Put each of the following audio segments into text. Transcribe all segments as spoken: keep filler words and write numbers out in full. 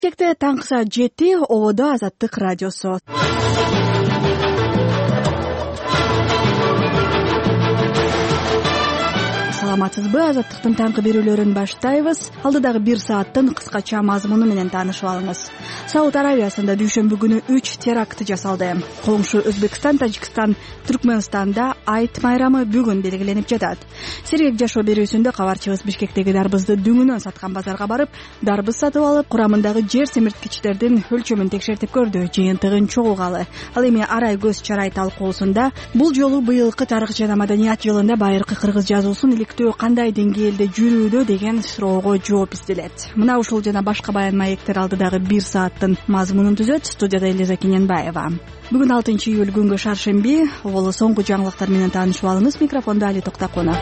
Кекте таңғы саат жети ободо Азаттык радиосу. Саламатсызбы, Азаттыктын таңкы берүүлөрүн баштайбыз. Алдыдагы бир сааттын кыскача мазмуну менен таанышып алыңыз. Сауд Аравиясында дүйшөмбү күнү үч теракт жасалды. Коңшу Өзбекстан, Тажикстан, Түркмөнстанда Айт майрамы бүгүн белгиленип жатат. Сергек жашоо берүүсүндө кабарчыбыз Бишкектеги дарбызды дүңүнөн саткан базарга барып, дарбыз сатып алып, курамындагы жер семирткичтердин өлчөмүн текшертип көрдү, жыйынтыгын чогулгалы. Ал эми арай көз чарай талкуусунда бул жолу быйылкы тарых жана маданият жылында байыркы кыргыз жазуусун иликтөө кандай деңгээлде жүрүүдө деген суроого жооп изделет. Мына ушул жана башка баян маектер алдыдагы бир сааттын мазмунун түзөт. Студияда Элиза Кененбаева. Бүгүн алтынчы июль күнгө шаршемби. Боло соңку жаңылыктар менен таанышып алыңыз. Микрофондо Али Токтаконов.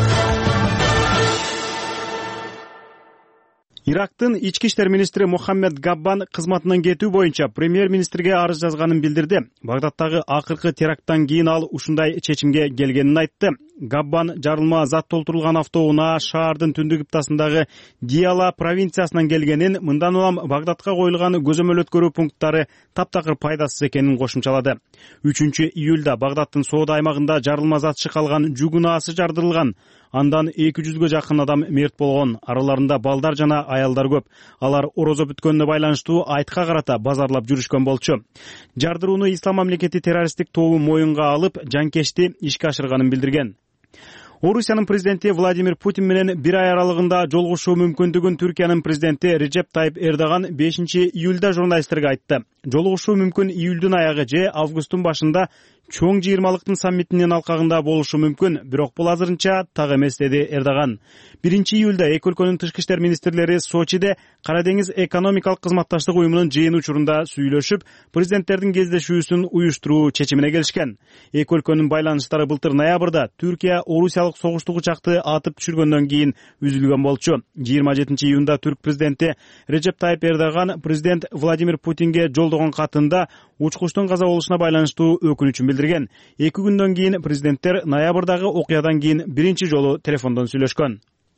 Ирактын ички иштер министри Мухаммед Габбан кызматынан кетүү боюнча премьер-министрге арыз жазганын билдирди. Багдадтагы акыркы теракттан кийин ал ушундай чечимге келгенин айтты. Габбан жарылма зат толтурулган автоунаа шаардын түндүк ыптасындагы Диала провинциясынан келгенин, мындан улам Багдадка коюлган көзөмөл өткөрүү пункттары таптакыр пайдасыз экенин кошумчалады. үчүнчү июлда Багдадтын соода аймагында жарылма зат шыкалган жүк унаасы жардырылган. Андан эки жүзгө жакын адам мерт болгон. Араларында балдар жана аялдар көп. Алар орозо бүткөнүнө байланыштуу Айтка карата базарлап жүрүшкөн болчу. Жардырууну Ислам мамлекети террористтик тобу моюнга алып, жанкечти ишке ашырганын билдирген. Орусиянын президенти Владимир Путин менен бир ай аралыгында жолугушуу мүмкүндүгүн Түркиянын президенти Режеп Тайып Эрдоган бешинчи июлда журналисттерге айтты. Жолугушуу мүмкүн июлдун аягы же августтун башында чоң жыйырмалыктын саммитинин алкагында болушу мүмкүн, бирок бул азырынча так эмес, деди Эрдоган. биринчи июлда эки өлкөнүн тышкы иштер министрлери Сочиде Кара деңиз экономикалык кызматташтык уюмунун жыйын учурунда сүйлөшүп, президенттердин кездешүүсүн уюштуруу чечимине келишкен. Эки өлкөнүн байланыштары былтыр ноябрда Түркия орусиялык согуштук учакты атып түшүргөндөн кийин үзүлгөн болчу. жыйырма жетинчи июнда түрк президенти Режеп Тайып Эрдоган президент Владимир Путинге жолдогон катында учкучтун каза болушуна байланыштуу өкүнүчүн билдирген. Эки күндөн кийин президенттер ноябрдагы окуядан кийин биринчи жолу телефондон сүйлөшкөн.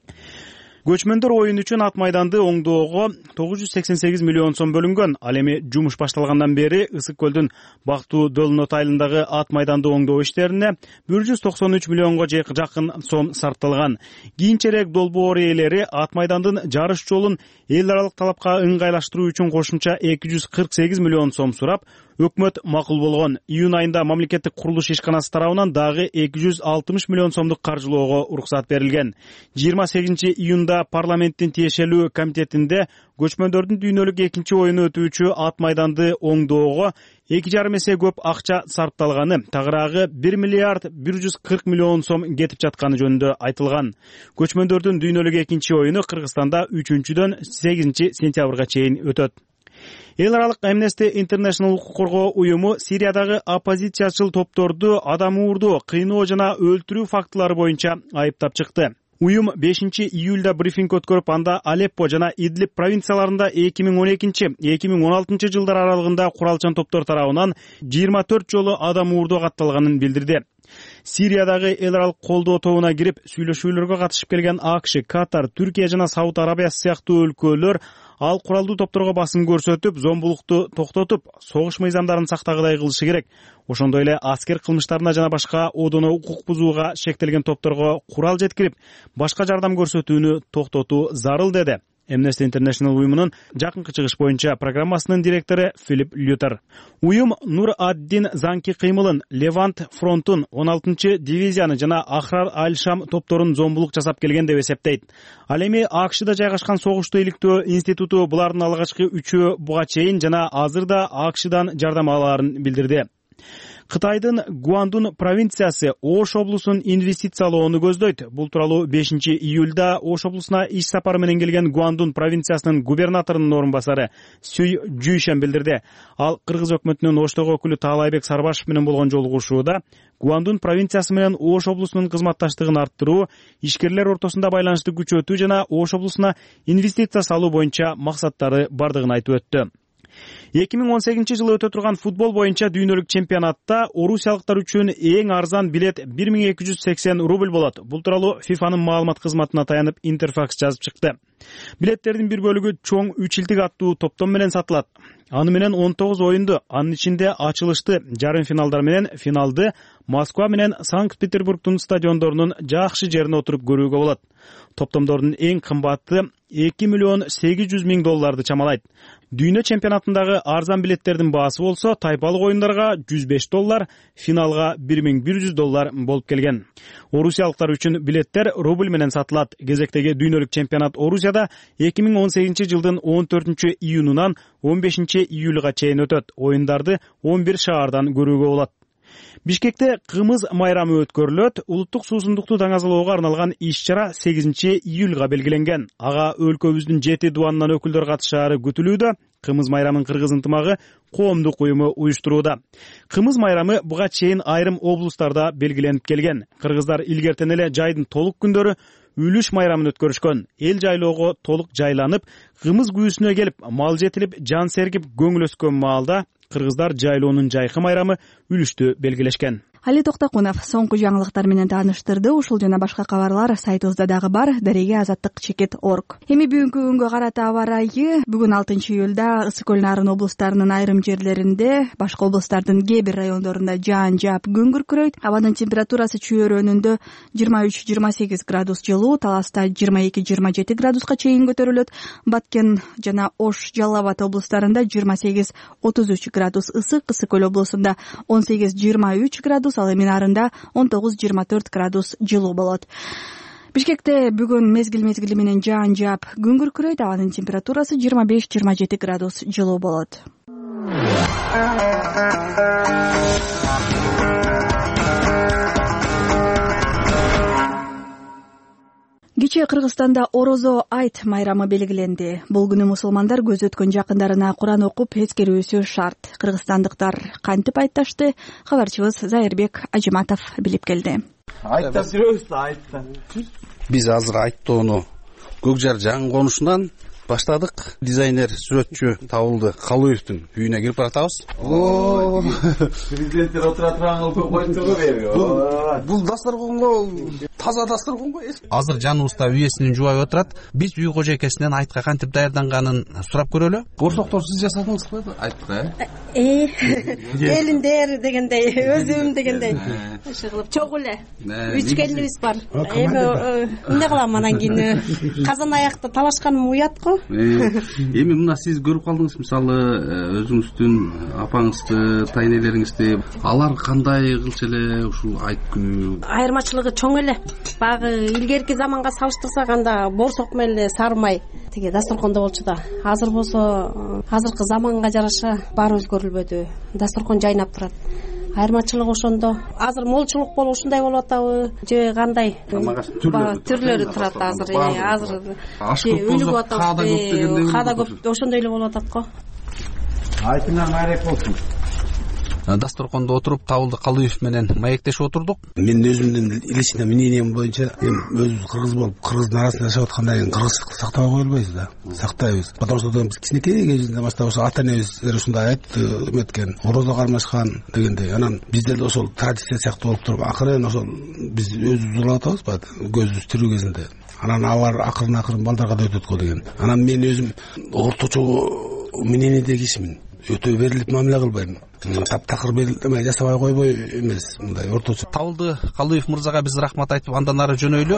Көчмөндөр оюн үчүн Ат майданды оңдоого тогуз жүз сексен сегиз миллион сом бөлүнгөн. Ал эми жумуш башталгандан бери Ысык көлдүн Бактуу Дөлнөт айылындагы Ат майданды оңдоо иштерине бир жүз токсон үч миллионго жакын сом сарпталган. Кийинчерээк долбоор ээлери Ат майдандын жарыш жолун эл аралык талапка ыңгайлаштыруу үчүн кошумча эки жүз кырк сегиз миллион сом сурап, өкмөт макул болгон. Июнь айында мамлекеттик курулуш ишканасы тарабынан дагы эки жүз алтымыш миллион сомдук каржылоого уруксат берилген. жыйырма сегизинчи июнда парламенттин тиешелүү комитетинде көчмөндөрдүн дүйнөлүк экинчи оюну өтүүчү Ат майданды оңдоого эки жарым эсе көп акча сарпталганы, тагыраагы бир миллиард бир жүз кырк миллион сом кетип жатканы жөнүндө айтылган. Көчмөндөрдүн дүйнөлүк экинчи оюну Кыргызстанда үчүнчүдөн сегизинчи сентябрга чейин өтөт. Эл аралык Amnesty International укук коргоо уюму Сириядагы оппозициячыл топторду адам уурдоо, кыйноо жана өлтүрүү фактылары боюнча айыптап чыкты. Уюм бешинчи июлда брифинг өткөрүп, анда Алеппо жана Идлиб провинцияларында эки миң он экинчи — эки миң он алтынчы жылдар аралыгында куралчан топтор тарабынан жыйырма төрт жолу адам уурдоо катталганын билдирди. Сириядагы эл аралык колдоо тобуна кирип, сүйлөшүүлөргө катышып келген АКШ, Катар, Түркия жана Сауд Арабиясы сыяктуу өлкөлөр ал куралдуу топторго басым көрсөтүп, зомбулукту токтотуп, согуш мыйзамдарын сактагыдай кылышы керек. Ошондой эле аскер кылмыштарына жана башка одоно укук бузууга шектелген топторго курал жеткирип, башка жардам көрсөтүүнү токтотуу зарыл, деди Amnesty International уюмунун жакынкы чыгыш боюнча программасынын директору Филипп Лютер. Уюм Нур ад-Дин Занки кыймылын, Левант фронтун, он алтынчы дивизияны жана Ахрар аль-Шам топторун зомбулук жасап келген деп эсептейт. Ал эми АКШда жайгашкан согушту иликтөө институту булардын алгачкы үчөө буга чейин жана азырда АКШдан жардам алаарын билдирди. Кытайдын Гуандун провинциясы Ош облусун инвестициялоону көздөйт. Бул тууралуу бешинчи июлда Ош облусуна иш сапары менен келген Гуандун провинциясынын губернаторунун орун басары Сюй Жүйшен билдирди. Ал кыргыз өкмөтүнүн Оштогу өкүлү Таалайбек Сарбашев менен болгон жолугушууда Гуандун провинциясы менен Ош облусунун кызматташтыгын арттыруу, ишкерлер ортосунда байланышты күчөтүү жана Ош облусуна инвестиция салуу боюнча максаттары бардыгын айтып өттү. эки миң он сегизинчи жылы өтө турган футбол боюнча дүйнөлүк чемпионатта орусиялыктар үчүн эң арзан билет бир миң эки жүз сексен рубль болот. Бул тууралуу фифанын маалымат кызматына таянып Интерфакс жазып чыкты. Билеттердин бир бөлүгү чоң үч илдик аттуу топтом менен сатылат. Аны менен он тогуз оюнду, анын ичинде ачылышты, жарым финалдар менен финалды Москва менен Санкт-Петербургдун стадиондорунун жакшы жерине отуруп көрүүгө болот. Топтомдордун эң кымбаты эки миллион сегиз жүз миң долларды чамалайт. Дүйнө чемпионатындагы арзан билеттердин баасы болсо тайпалык оюндарга жүз беш доллар, финалга бир миң бир жүз доллар болуп келген. Орусиялыктар үчүн билеттер рубль менен сатылат. Кезектеги дүйнөлүк чемпионат Орусияда эки миң он сегизинчи жылдын он төртүнчү июнунан он бешинчи июлга чейин өтөт. Оюндарды он бир шаардан көрүүгө болот. Бишкекте кымыз майрамы өткөрүлөт. Улуттук суусундукту таңазалоого арналган иш-чара сегизинчи июлга белгиленген. Ага өлкөбүздүн жети дубанынан өкүлдөр катышаары күтүлүүдө. Кымыз майрамын Кыргыз ынтымагы коомдук уюму уюштурууда. Кымыз майрамы буга чейин айрым облустарда белгиленип келген. Кыргыздар илгертен эле жайдын толук күндөрү үлүш майрамын өткөрүшкөн. Эл жайлоого толук жайланып, кымыз күүсүнө келип, мал жетилип, жан сергип көңүл өскөн маалда кыргыздар жайлоонун жайкы майрамы үлүштү белгилешкен. Али Токтокунов соңку жаңылыктар менен тааныштырды. Ушул жана башка кабарлар сайтыбызда дагы бар. Дареге азаттык чекит орг. Эми бүгүнкү күнгө карата аба ырайы. Бүгүн алтынчы июлда Ысык көл Нарын облустарынын айрым жерлеринде, башка облустардын кээ бир райондорунда жаан жаап күн күркүрөйт. Абанын температурасы чөйрөнүндө жыйырма үч жыйырма сегиз градус жылуу, Таласта жыйырма эки жыйырма жети градуска чейин көтөрүлөт. Баткен жана Ош, Жалал Абад облустарында жыйырма сегиз отуз үч градус ысык, Ысык көл облусунда он сегиз жыйырма үч градус, ал эми Нарында он тогуз жыйырма төрт градус жылуу болот. Бишкекте бүгүн мезгил-мезгили менен жаан жаап күн күркүрөйт. Абанын температурасы жыйырма беш жыйырма жети градус жылуу болот. Кечээ Кыргызстанда Орозо айт майрамы белгиленди. Бул күнү мусулмандар көз өткөн жакындарына Куран окуп эскерүүсү шарт. Кыргызстандыктар кантип айтташты? Кабарчыбыз Зайырбек Ажиматов билип келди. Айттап жүрөбүз, айтта. Биз азыр айттоону Көкжар жаңы конушунан баштадык. Дизайнер, сүрөтчү табылды. Калуевдин үйүнө кирип баратабыз. О, президенттер отура турган койчуга берип. Бул дасторконго таза дасторконго азыр жаныбызда үйесинин жубайы отурат. Биз үй кожойкесинен айтка кантип даярданганын сурап көрөлү. Борсоктор сиз жасадыңызбы айтка? Э, элиндер дегендей, өзүм дегендей. Ошо кылып чогуу эле. Үч келинибиз бар. Эми эмне кылам анан кийин? Казан аякта талашканым уят го. Эми мына сиз көрүп калдыңыз, мисалы өзүңүздүн апаңызды, тайнелериңизди, алар кандай кылчу эле ушул айт күнү? Айырмачылыгы чоң эле. Багы илгерки заманга салыштырсак анда борсок менен эле сарымай тиги дасторкондо болчу да. Азыр болсо азыркы заманга жараша баары өзгөрүлбөдү. Дасторкон жайнап турат. Айырмачылык ошондо. Азыр молчулук болуп ушундай болуп атабы же кандай? Түрлөрү турат азыр. Азыр үлүп атабыз. Када көп ошондой эле болуп атат го. Айтыңар майрек болсун. Дасторкондо отуруп Табылды Калуев менен маектешип отурдук. Мен өзүмдүн личный мнением боюнча, эми өзүбүз кыргыз болуп, кыргыздын арасында жашап аткандан кийин кыргызчылыкты сактабай кое албайбыз да. Сактайбыз. Потому что биз кичинекей кезинде баштап ошо ата-энебиздер ушундай айтты, эметкен, орозо кармашкан дегендей. Анан биздер да ошол традиция сыяктуу болуп туруп, акырын ошол биз өзүбүз улап атабыз, көзүбүз тирүү кезинде. Анан алар акырын-акырын балдарга да өтөт го деген. Анан мен өзүм орточо мнениеде кишимин. Өтө берилип мамиле кылбайм. Таптакыр берилмей жасабай койбой эмес, мындай орточо. Табылды Калуев мырзага биз рахмат айтып андан ары жөнөйлү.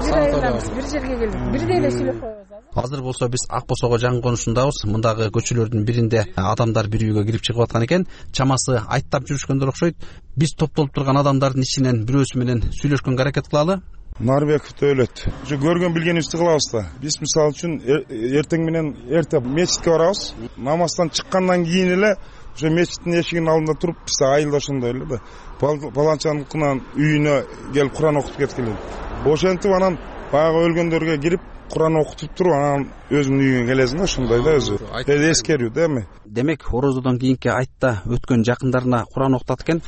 Бир жерге келип, бирдей эле сүйлөп коебуз. Азыр болсо биз Ак Босого жаңы конушундабыз. Мындагы көчөлөрдүн биринде адамдар бир үйгө кирип чыгып аткан экен. Чамасы айттап жүрүшкөндөр окшойт. Биз топтолуп турган адамдардын ичинен бирөөсү менен сүйлөшкөнгө аракет кылалы. Нарбеков Төлөт. Ушу көргөн билгенибизди кылабыз да. Биз мисалы үчүн эртең менен эрте мечитке барабыз. Намаздан чыккандан кийин эле ошо мечиттин эшигинин алдында туруп, биз айылда ошондой эле да. Баланчаныкынан үйүнө келип Куран окутуп кеткиле. Ошентип анан баягы өлгөндөргө кирип Куран окутуп туруп, анан өзүнүн үйүнө келесиң да, ошондой да өзү. Эди эскерүү да эми. Демек, орозодон кийинки айтта өткөн жакындарына Куран окутат экен.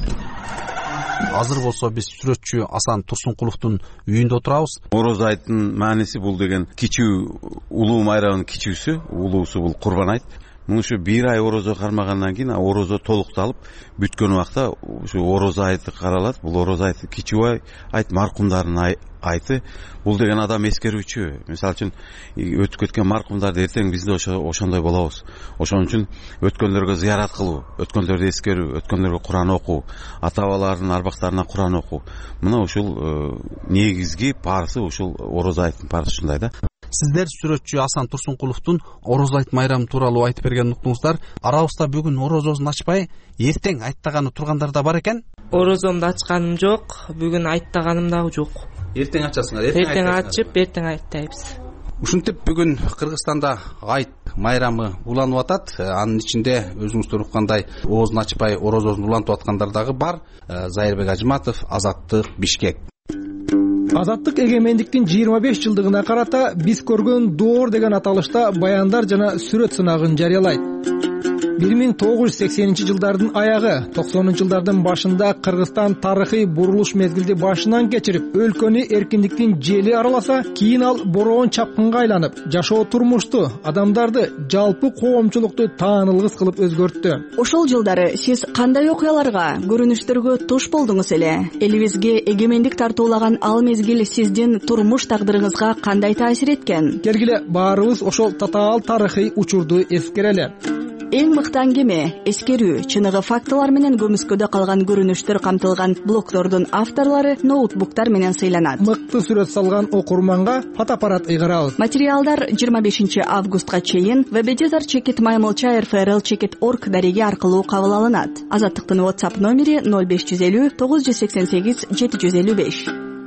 Азыр болсо биз сүрөтчү Асан Турсункуловдун үйүндө отурабыз. Орозо айттын мааниси бул деген кичүү улуу майрамдын кичүүсү, улуусу бул Курбан айт. муну ушу бир ай орозо кармагандан кийин орозо толукталып бүткөн убакта ушу орозо айты каралат. Бул орозо айты кичүү айт, маркумдардын айты. Бул деген адам эскерүүчү. Мисалы үчүн өтүп кеткен маркумдарды эртең биз да ошондой болобуз. Ошон үчүн өткөндөргө зыярат кылуу, өткөндөрдү эскерүү, өткөндөргө Куран окуу, ата бабалардын арбактарына Куран окуу. Мына ушул негизги парсы, ушул орозо айттын парсы ушундай да. Сиздер сүрөтчү Асан Турсункуловдун орозо айт майрамы тууралуу айтып берген уктуңуздар. Арабызда бүгүн орозосун ачпай, эртең айттаганы тургандар да бар экен. Орозомду ачканым жок, бүгүн айттаганым дагы жок. Эртең ачасыңар, эртең ачып, эртең айттайбыз. Ушинтип бүгүн Кыргызстанда айт майрамы уланып атат. Анын ичинде өзүңүздөр уккандай оозун ачпай орозосун улантып аткандар дагы бар. Зайырбек Ажыматов, Азаттык, Бишкек. Азаттык эгемендиктин жыйырма беш жылдыгына карата биз көргөн доор деген аталышта баяндар жана сүрөт сынагын жарыялайт. бир миң тогуз жүз сексенинчи жылдардын аягы, токсонунчу жылдардын башында Кыргызстан тарыхый бурулуш мезгилди башынан кечирип, өлкөнү эркиндиктин жели араласа, кийин ал бороон чапкынга айланып, жашоо турмушту, адамдарды, жалпы коомчулукту таанылгыс кылып өзгөрттү. Ошол жылдары сиз кандай окуяларга, көрүнүштөргө туш болдуңуз эле? Элибизге эгемендик тартуулаган ал мезгил сиздин турмуш тагдырыңызга кандай таасир эткен? Келгиле баарыбыз ошол татаал тарыхый учурду эскерели. Эң мыкты аңгеме, эскерүү, чыныгы фактылар менен көмүскөдө калган көрүнүштөр камтылган блогдордун авторлору ноутбуктар менен сыйланат. Мыкты сүрөт салган окурманга фотоаппарат ыйгарабыз. Материалдар жыйырма бешинчи августка чейин веб-эдитор чекит маймылча эр эф эр эл чекит точка орг дареги аркылуу кабыл алынат. Азаттыктын WhatsApp номери ноль беш жүз элүү тогуз жүз сексен сегиз жети жүз элүү беш.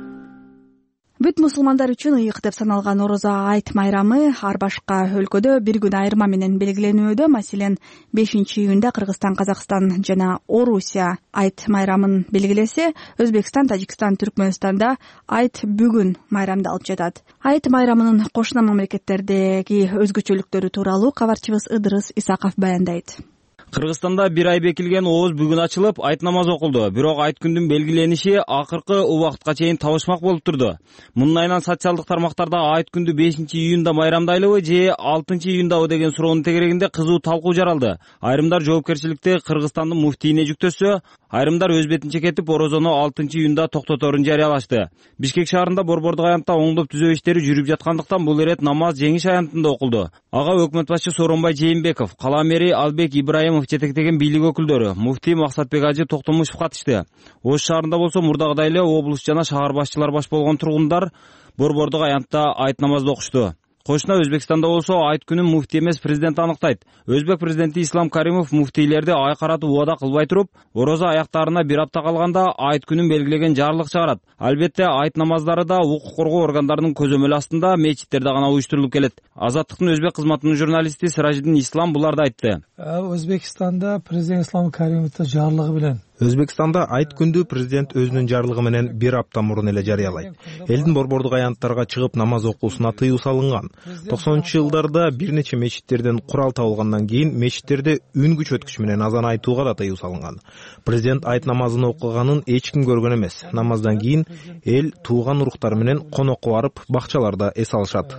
Бүт мусулмандар үчүн ыйык деп саналган орозо айт майрамы ар башка өлкөдө бир күн айырма менен белгиленүүдө. Маселен, бешинчи июнда Кыргызстан, Казакстан жана Орусия айт майрамын белгилесе, Өзбекстан, Тажикстан, Түркмөнстанда айт бүгүн майрамдалып жатат. Айт майрамынын кошуна мамлекеттердеги өзгөчөлүктөрү тууралуу кабарчыбыз Ыдырыс Исаков баяндайт. Кыргызстанда бир ай бекилген ооз бүгүн ачылып, айт намаз окулду. Бирок айт күндүн белгилениши акыркы убакытка чейин табышмак болуп турду. Мунун айынан социалдык тармактарда айт күндү бешинчи июнда майрамдайлыбы же алтынчы июндабы деген суроонун тегерегинде кызуу талкуу жаралды. Айрымдар жоопкерчиликти Кыргызстандын муфтийине жүктөсө, айрымдар өз бетинче кетип орозону алтынчы июнда токтоторун жарыялашты. Бишкек шаарында борбордук аянтта оңдоп түзөө иштери жүрүп жаткандыктан бул ирет намаз жеңиш аянтында окулду. Ага өкмөт башчы Сооронбай Жээнбеков, кала мэри Албек Ибраимов жетектеген бийлик өкүлдөрү, муфтий Максатбек Ажы Токтомушев катышты. Ош шаарында болсо мурдагыдай эле облус жана шаар башчылар баш болгон тургундар борбордук аянтта айт намазды окушту. Кошуна Өзбекстанда болсо айт күнүн муфтий эмес президент аныктайт. Өзбек президенти Ислам Каримов муфтийлерди ай каратып убада кылбай туруп, орозо аяктарына бир апта калганда айт күнүн белгилеген жарлык чыгарат. Албетте айт намаздары да укук коргоо органдарынын көзөмөлү астында мечиттерде гана уюштурулуп келет. Азаттыктын өзбек кызматынын журналисти Сиражиддин Ислам буларды айтты. Өзбекстанда президент Ислам Каримовдун жарлыгы менен Өзбекстанда айт күндү президент өзүнүн жарлыгы менен бир апта мурун эле жарыялайт. Элдин борбордук аянттарга чыгып намаз окуусуна тыюу салынган. токсонунчу жылдарда бир нече мечиттерден курал табылгандан кийин мечиттерде үн күч өткүч менен азан айтууга да тыюу салынган. Президент айт намазын окуганын эч ким көргөн эмес. Намаздан кийин эл тууган уруктары менен конокко барып, бакчаларда эс алышат.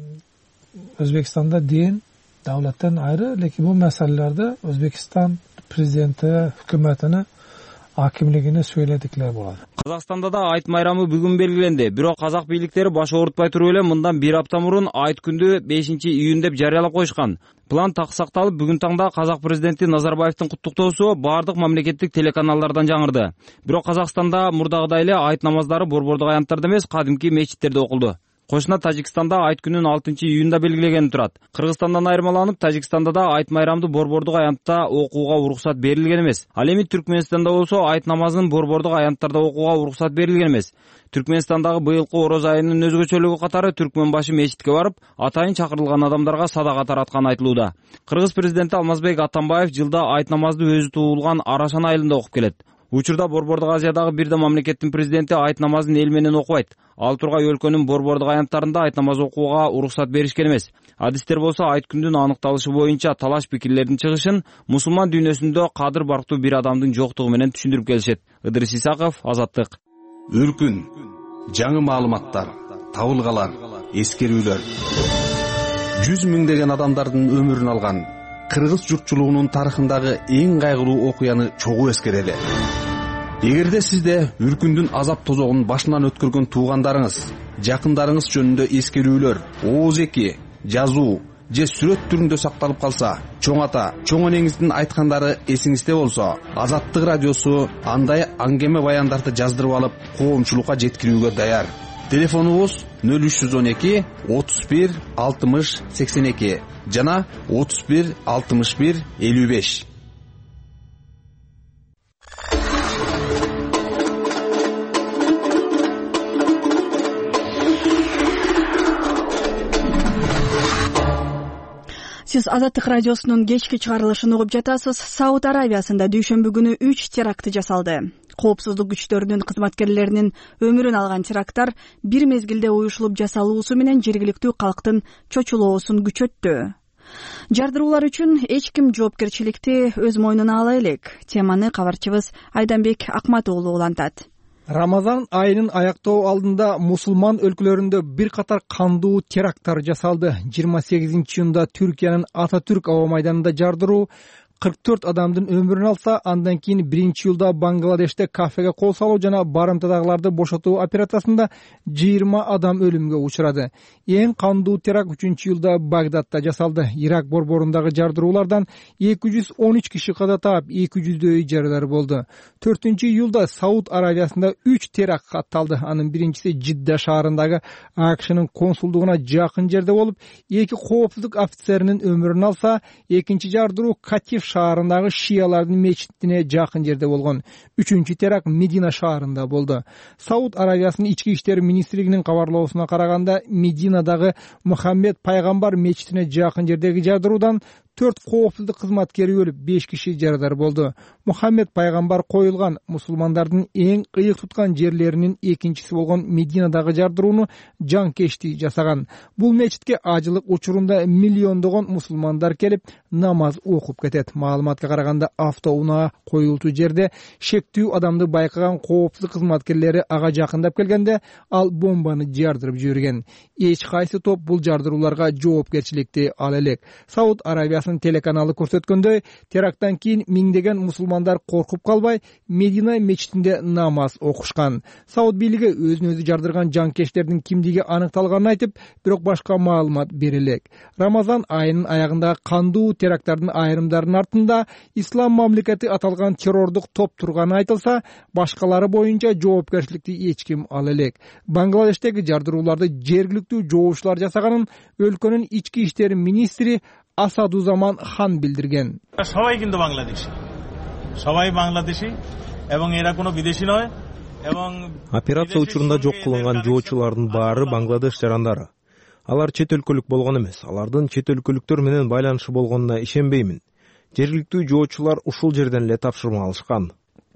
Өзбекстанда дин давлаттан айры, лекин бул маселелерде Өзбекстан президенти, өкмөтүнүн акимлигине сүйлөдүклөр болот. Казакстанда да айт майрамы бүгүн белгиленди. Бирок казак бийликтери баш оорутпай туруп эле мындан бир апта мурун айт күндү бешинчи июнь деп жарыялап коюшкан. План так сакталып, бүгүн таңда казак президенти Назарбаевдин куттуктоосу бардык мамлекеттик телеканалдардан жаңырды. Бирок Казакстанда мурдагыдай эле айт намаздары борбордук аянттарда эмес, кадимки мечиттерде окулду. Кошуна Тажикстанда айт күнүн алтынчы июнда белгилеген турат. Кыргызстандан айырмаланып, Тажикстанда да айт майрамды борбордук аянтта окууга уруксат берилген эмес. Ал эми Түркмөнстанда болсо айт намазын борбордук аянттарда окууга уруксат берилген эмес. Түркмөнстандагы быйылкы орозо айынын өзгөчөлүгү катары түркмөн башы мечитке барып, атайын чакырылган адамдарга садака таратканы айтылууда. Кыргыз президенти Алмазбек Атамбаев жылда айт намазды өзү туулган Арашан айылында окуп келет. Учурда борбордук Азиядагы бир да мамлекеттин президенти айт намазын эл менен окубайт. Ал тургай өлкөнүн борбордук аянттарында айт намаз окууга уруксат беришкен эмес. Адистер болсо айт күндүн аныкталышы боюнча талаш пикирлердин чыгышын мусулман дүйнөсүндө кадыр барктуу бир адамдын жоктугу менен түшүндүрүп келишет. Ыдырыс Исаков, Азаттык. Үркүн, жаңы маалыматтар, табылгалар, эскерүүлөр. Жүз миңдеген адамдардын өмүрүн алган кыргыз журтчулугунун тарыхындагы эң кайгылуу окуяны чогуу эскерели. Эгерде сизде үркүндүн азап тозогун башынан өткөргөн туугандарыңыз, жакындарыңыз жөнүндө эскерүүлөр, ооз-эки, жазуу же сүрөт түрүндө сакталып калса, чоң ата, чоң энеңиздин айткандары эсиңизде болсо, Азаттык радиосу андай аңгеме баяндарды жаздырып алып, коомчулукка жеткирүүгө даяр. Телефонубуз нөл үч жүз он эки отуз бир алтымыш сексен эки жана отуз бир алтымыш бир элүү беш. Сиз Азаттык радиосунун кечки чыгарылышын угуп жатасыз. Сауд Аравиясында дүйшөмбү күнү үч теракты жасалды. Коопсуздук күчтөрүнүн кызматкерлеринин өмүрүн алган теракттар бир мезгилде уюшулуп жасалуусу менен жергиликтүү калктын чочулоосун күчөттү. Жардыруулар үчүн эч ким жоопкерчиликти өз мойнуна ала элек. Теманы кабарчыбыз Айданбек Акмат уулу улантат. Рамазан айынын аяктоо алдында мусулман өлкөлөрүндө бир катар кандуу теракттар жасалды. жыйырма сегизинчи июнда Түркиянын Ататүрк аба майданында жардыруу кырк төрт адамдын өмүрүн алса, андан кийин биринчи июлда Бангладеште кафеге кол салуу жана барымтадагыларды бошотуу операциясында жыйырма адам өлүмгө учурады. Эң кандуу теракт үчүнчү июлда Багдадта жасалды. Ирак борборундагы жардыруулардан эки жүз он үч киши каза таап, эки жүздөй жаралар болду. төртүнчү июлда Сауд Аравиясында үч теракт катталды. Анын биринчиси Жидда шаарындагы АКШнын консулдугуна жакын жерде болуп, эки коопсуздук офицеринин өмүрүн алса, экинчи жардыруу Катиф шаарындагы шиялардын мечитине жакын жерде болгон. Үчүнчү теракт Медина шаарында болду. Сауд Аравиясынын ички иштер министрлигинин кабарлоосуна караганда, Мединадагы Мухаммед пайгамбар мечитине жакын жердеги жардыруудан төрт коопсуздук кызматкери өлүп, беш киши жарадар болду. Мухаммед пайгамбар коюлган мусулмандардын эң кыйык туткан жерлеринин экинчиси болгон Мединадагы жардырууну жанкечти жасаган. Бул мечитке ажылык учурунда миллиондогон мусулмандар келип, намаз окуп кетет. Маалыматка караганда, автоунаа коюлчу жерде шектүү адамды байкаган коопсуздук кызматкерлери ага жакындап келгенде, ал бомбаны жардырып жиберген. Эч кайсы топ бул жардырууларга жоопкерчиликти ала элек. Сауд Аравиясынын телеканалы көрсөткөндөй, теракттан кийин миңдеген мусулмандар коркуп калбай, Медина мечитинде намаз окушкан. Сауд бийлиги өзүн өзү жардырган жанкечтердин кимдиги аныкталганын айтып, бирок башка маалымат бере элек. Рамазан айынын аягындагы кандуу теракттардын айрымдарынын артында ислам мамлекети аталган террордук топ турганы айтылса, башкалары боюнча жоопкерчиликти эч ким ала элек. Бангладештеги жардырууларды жергиликтүү жоочулар жасаганын өлкөнүн ички иштер министри Асадузаман хан билдирген. সবাই কিন্তু বাংলাদেশী সবাই বাংলাদেশী এবং এরা কোনো বিদেশী নয় এবং операция учурунда жок кылынган жоочулардын баары Бангладеш жарандары. Алар чет өлкөлүк болгон эмес. Алардын чет өлкөлүктөр менен байланышы болгонуна ишенбеймин. Жергиликтүү жоочулар ушул жерден эле тапшырма алышкан.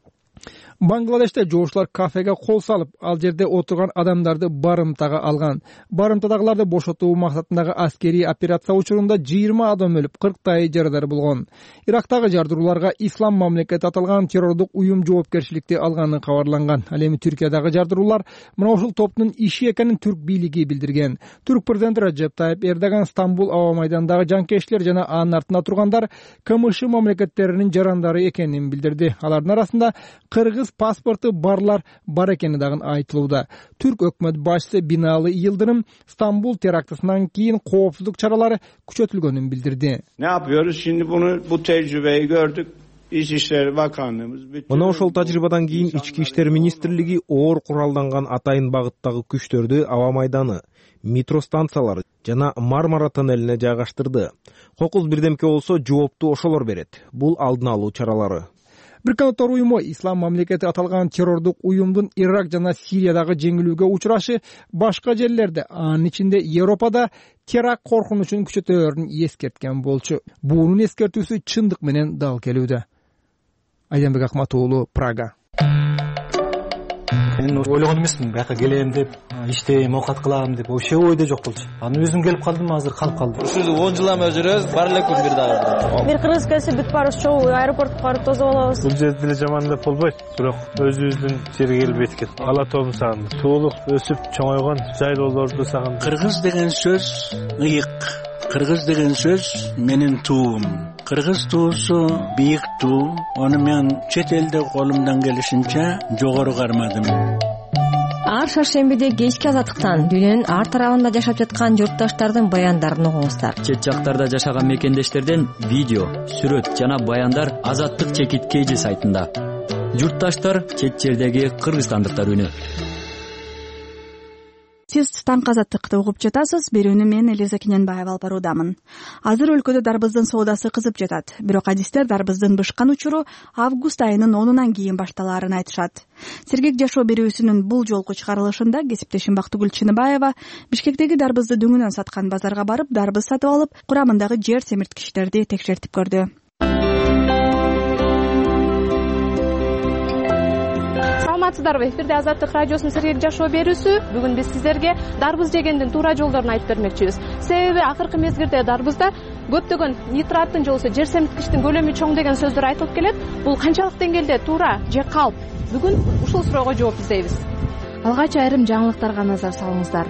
Бангладеште жоочулар кафеге кол салып, ал жерде отурган адамдарды барымтага алган. Барымтадагыларды бошотуу максатындагы аскерий операция учурунда жыйырма адам өлүп, кырктай жарадар болгон. Ирактагы жардырууларга ислам мамлекети аталган террордук уюм жоопкерчиликти алганы кабарланган. Ал эми Түркиядагы жардыруулар мына ушул топтун иши экенин түрк бийлиги билдирген. Түрк президенти Раджеп Тайип Эрдоган Стамбул аба майданындагы жанкечтер жана анын артында тургандар КМШ мамлекеттеринин жарандары экенин билдирди. Алардын арасында кыргыз паспорту барлар бар экени дагы айтылууда. Түрк өкмөт башчысы Бинали Йылдырым Стамбул терактысынан кийин коопсуздук чаралары күчөтүлгөнүн билдирди. Ne yapıyoruz şimdi bunu bu tecrübeyi gördük. İçişleri Bakanlığımız Мына ошол тажрыйбадан кийин ички иштер министрлиги оор куралданган атайын багыттагы күчтөрдү аба майданы, метро станциялары жана Мармара тоннелине жайгаштырды. Кокуз бирдемке болсо жоопту ошолор берет. Бул алдын алуу чаралары. Бириккен Улуттар уюму ислам мамлекети аталган террордук уюмдун Ирак жана Сириядагы жеңилүүгө учурашы башка жерлерде, анын ичинде Европада теракт коркунучун күчөтөөрүн эскерткен болчу. Буунун эскертүүсү чындык менен дал келүүдө. Айданбек Акмат уулу, Прага. Мен ойлогон эмесмин, бияка келем деп, иштейм, оокат кылам деп, вообще ойдо жок болчу. Анан өзүм келип калдым, азыр калып калдым. Ушул он жылдан бери жүрөбүз, бар эле күн бир дагы. Бир кыргыз келсе бүт барыбыз чогуу аэропортко барып тосуп алабыз. Бул жерде эле жаман деп болбойт, бирок өзүбүздүн жерге келип эткет. Ала тобун сагындым. Туулук өсүп чоңойгон жайлоолорду сагындым. Кыргыз деген сөз ыйык. Кыргыз деген сөз менин туум. Кыргыз туусу бийик туу. Аны мен чет элде колумдан келишинче жогору кармадым. Ар шаршембиде кечки азаттыктан дүйнөнүн ар тарабында жашап жаткан журтташтардын баяндарын угуңуздар. Чет жактарда жашаган мекендештерден видео, сүрөт жана баяндар Азаттык чекит кейжи сайтында. Журтташтар чет жердеги кыргызстандыктар үнү. Сиз Таңк Азаттыкты угуп жатасыз. Берүүнү мен Элиза Кененбаева алып баруудамын. Азыр өлкөдө дарбыздын соодасы кызып жатат. Бирок адистер дарбыздын бышкан учуру август айынын онунан кийин башталаарын айтышат. Сергек жашоо берүүсүнүн бул жолку чыгарылышында кесиптешим Бактыгүл Чыныбаева Бишкектеги дарбызды дүңүнөн саткан базарга барып, дарбыз сатып алып, курамындагы жер семирткичтерди текшертип көрдү. Саламатсыздарбы? Эфирде Азаттык радиосунун Сергек жашоо берүүсү. Бүгүн биз сиздерге дарбыз жегендин туура жолдорун айтып бермекчибиз. Себеби акыркы мезгилде дарбызда көптөгөн нитраттын же болбосо жер семирткичтин көлөмү чоң деген сөздөр айтылып келет. Бул канчалык деңгээлде туура же калп? Бүгүн ушул суроого жооп издейбиз. Алгач айрым жаңылыктарга назар салыңыздар.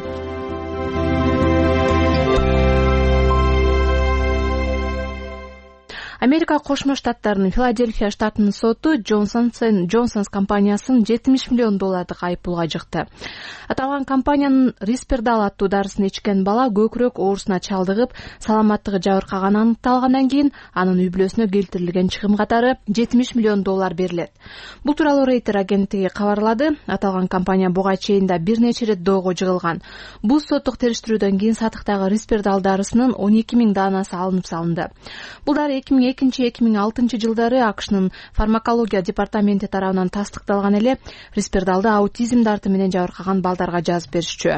Америка Кошмо Штаттарынын Филадельфия штатынын соту Johnson энд Johnson компаниясын жетимиш миллион доллардык айыппулга жыкты. Аталган компаниянын Риспerdal аттуу дарысын ичкен бала көкүрөк оорусуна чалдыгып, саламаттыгы жабыркаганы аныкталгандан кийин анын үй бүлөсүнө келтирилген чыгым катары жетимиш миллион доллар берилет. Бул тууралуу Рейтер агенттиги кабарлады. Аталган компания буга чейин да бир нече ирет доого жыгылган. Бул соттук териштирүүдөн кийин сатыктагы Риспerdal дарысынын он эки миң даанасы алынып салынды. Бул дары эки миң экинчи эки миң алтынчы жылдары АКШнын фармакология департаменти тарабынан тастыкталган эле Риспerdalды аутизм дарты менен жабыркаган балдарга жазып беришчү.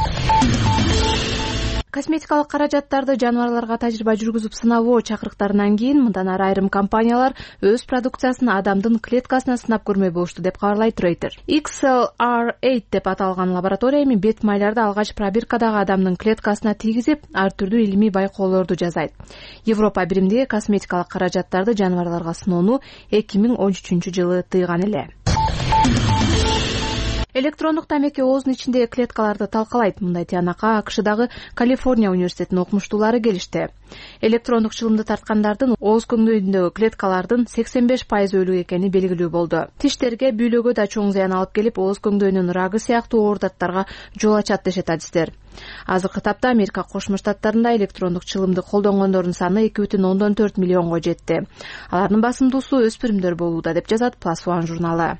Косметикалык каражаттарды жаныбарларга тажрыйба жүргүзүп сынабоо чакырыктарынан кийин мындан ары айрым компаниялар өз продукциясын адамдын клеткасына сынап көрмөй болушту деп кабарлайт Рейтер. икс эл ар восемь деп аталган лаборатория эми бет майларды алгач пробиркадагы адамдын клеткасына тийгизип, ар түрдүү илимий байкоолорду жасайт. Европа биримдиги косметикалык каражаттарды жаныбарларга сыноону эки миң он үчүнчү жылы тыйган эле. Электрондук тамеки оозунун ичиндеги клеткаларды талкалайт. Мындай тыянакка АКШдагы Калифорния университетинин окумуштуулары келишти. Электрондук чылымды тарткандардын ооз көңдөйүндөгү клеткалардын сексен беш пайызы өлүк экени белгилүү болду. Тиштерге, бүйлөгө да чоң зыян алып келип, ооз көңдөйүнүн рагы сыяктуу оордаттарга жол ачат дешет адистер. Азыркы тапта Америка Кошмо Штаттарында электрондук чылымды колдонгондордун саны эки бүтүн ондон төрт миллионго жетти. Алардын басымдуусу өспүрүмдөр болууда деп жазат Plus One журналы.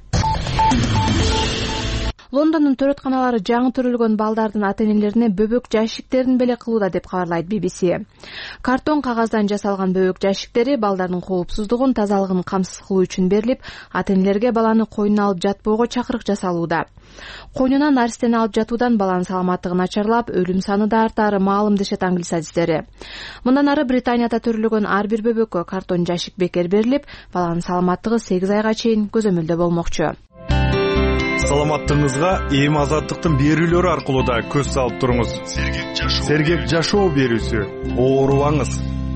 Лондондун төрөтканалары жаңы төрөлгөн балдардын ата-энелерине бөбөк жайшиктерин беле кылууда деп кабарлайт би би си. Картон кагаздан жасалган бөбөк жайшиктери балдардын коопсуздугун, тазалыгын камсыз кылуу үчүн берилип, ата-энелерге баланы койнуна алып жатпоого чакырык жасалууда. Койнуна наристени алып жатуудан баланын саламаттыгы начарлап, өлүм саны да артаары маалым дешет англис адистери. Мындан ары Британияда төрөлгөн ар бир бөбөккө картон жайшик бекер берилип, баланын саламаттыгы сегиз айга чейин көзөмөлдө болмокчу. Саламаттыгыңызга эми Азаттыктын берүүлөрү аркылуу да көз салып туруңуз. Сергек жашоо берүүсү. Оорубаңыз.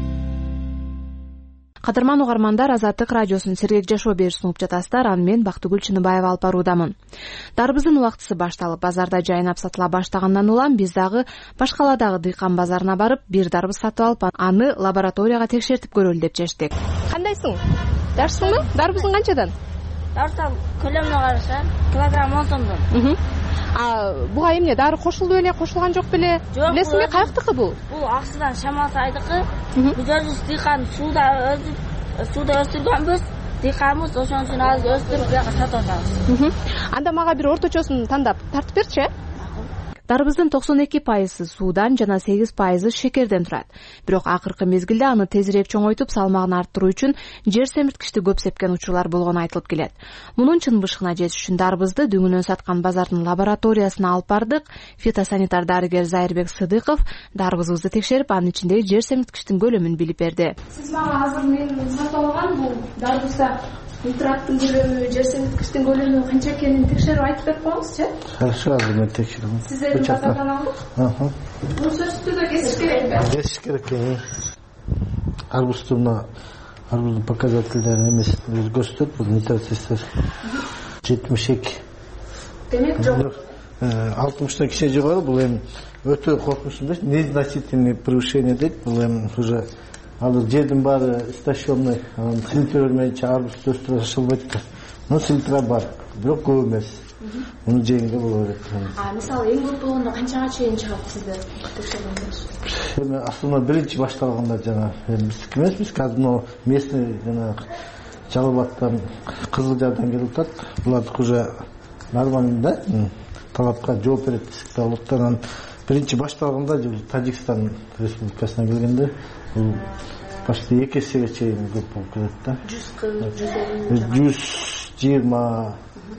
Кадырман угармандар, Азаттык радиосунун Сергек жашоо берүүсүн угуп жатасыздар. Аны мен Бактыгүл Чыныбаева алып баруудамын. Дарбыздын убактысы башталып, базарда жайнап сатыла баштагандан улам биз дагы Башкаладагы дыйкан базарына барып, бир дарбыз сатып алып, аны лабораторияга текшертип көрөлү деп чечтик. Кандайсың? Жакшысыңбы? Дарбызың канчадан? Дарсам көлөмүнө караша килограмм он сомдон. А буга эмне дары кошулду беле, кошулган жок беле? Билесиңби, каяктыкы бул? Бул Аксыдан Шамал сайдыкы. Биз өзүбүз дыйкан сууда өзүп, сууда өстүргөнбүз. Дыйканбыз, ошон үчүн азыр өстүрүп бияка сатып атабыз. Анда мага бир орточосун тандап тартып берчи. Дарбыздын токсон эки пайызы суудан жана сегиз пайызы шекерден турат. Бирок акыркы мезгилде аны тезирээк чоңойтуп, салмагын арттыруу үчүн жер семирткичти көп сепкен учурлар болгону айтылып келет. Мунун чын бышкына жетиш үчүн дарбызды дүңүнөн саткан базардын лабораториясына алып бардык. Фитосанитар дарыгер Зайырбек Сыдыков дарбызыбызды текшерип, анын ичиндеги жер семирткичтин көлөмүн билип берди. Сиз мага азыр мен сатып алган бул дарбызда нитраттын көлөмү, жер семирткичтин көлөмү канча экенин текшерип айтып берип коюңузчу. Хорошо, азыр мен текшерем. Сиздердин базардан алдык? Аха. Бул сөзсүздө кесиш керекпи? Кесиш керек. Арбуздун арбуздун показательдерин эмес көрсөтөт, бул нитрат жетимиш эки. Демек жок. алтымыштан кичи жогору, бул эми өтө коркунучтуу эмес, незначительный превышение дейт. Бул эми уже ал жердин баары истощенный, анан фильтр менен арбузду өстүрө ашылбайт да. Ну фильтра бар, бирок көп эмес. Муну жегенде боло берет. А мисалы эң көп болгондо канчага чейин чыгат сиздер текшергөндө? Эми основной биринчи башталганда жана биздики эмеспиз, казино местный жана Жалал-Абадтан Кызыл Жардан келип атат. Булардык уже нормально да, талапка жооп берет десек да болот. Анан биринчи башталганда Тажикстан республикасынан келгенде бул почти эки эсеге чейин көп болуп келет да. жүз жыйырма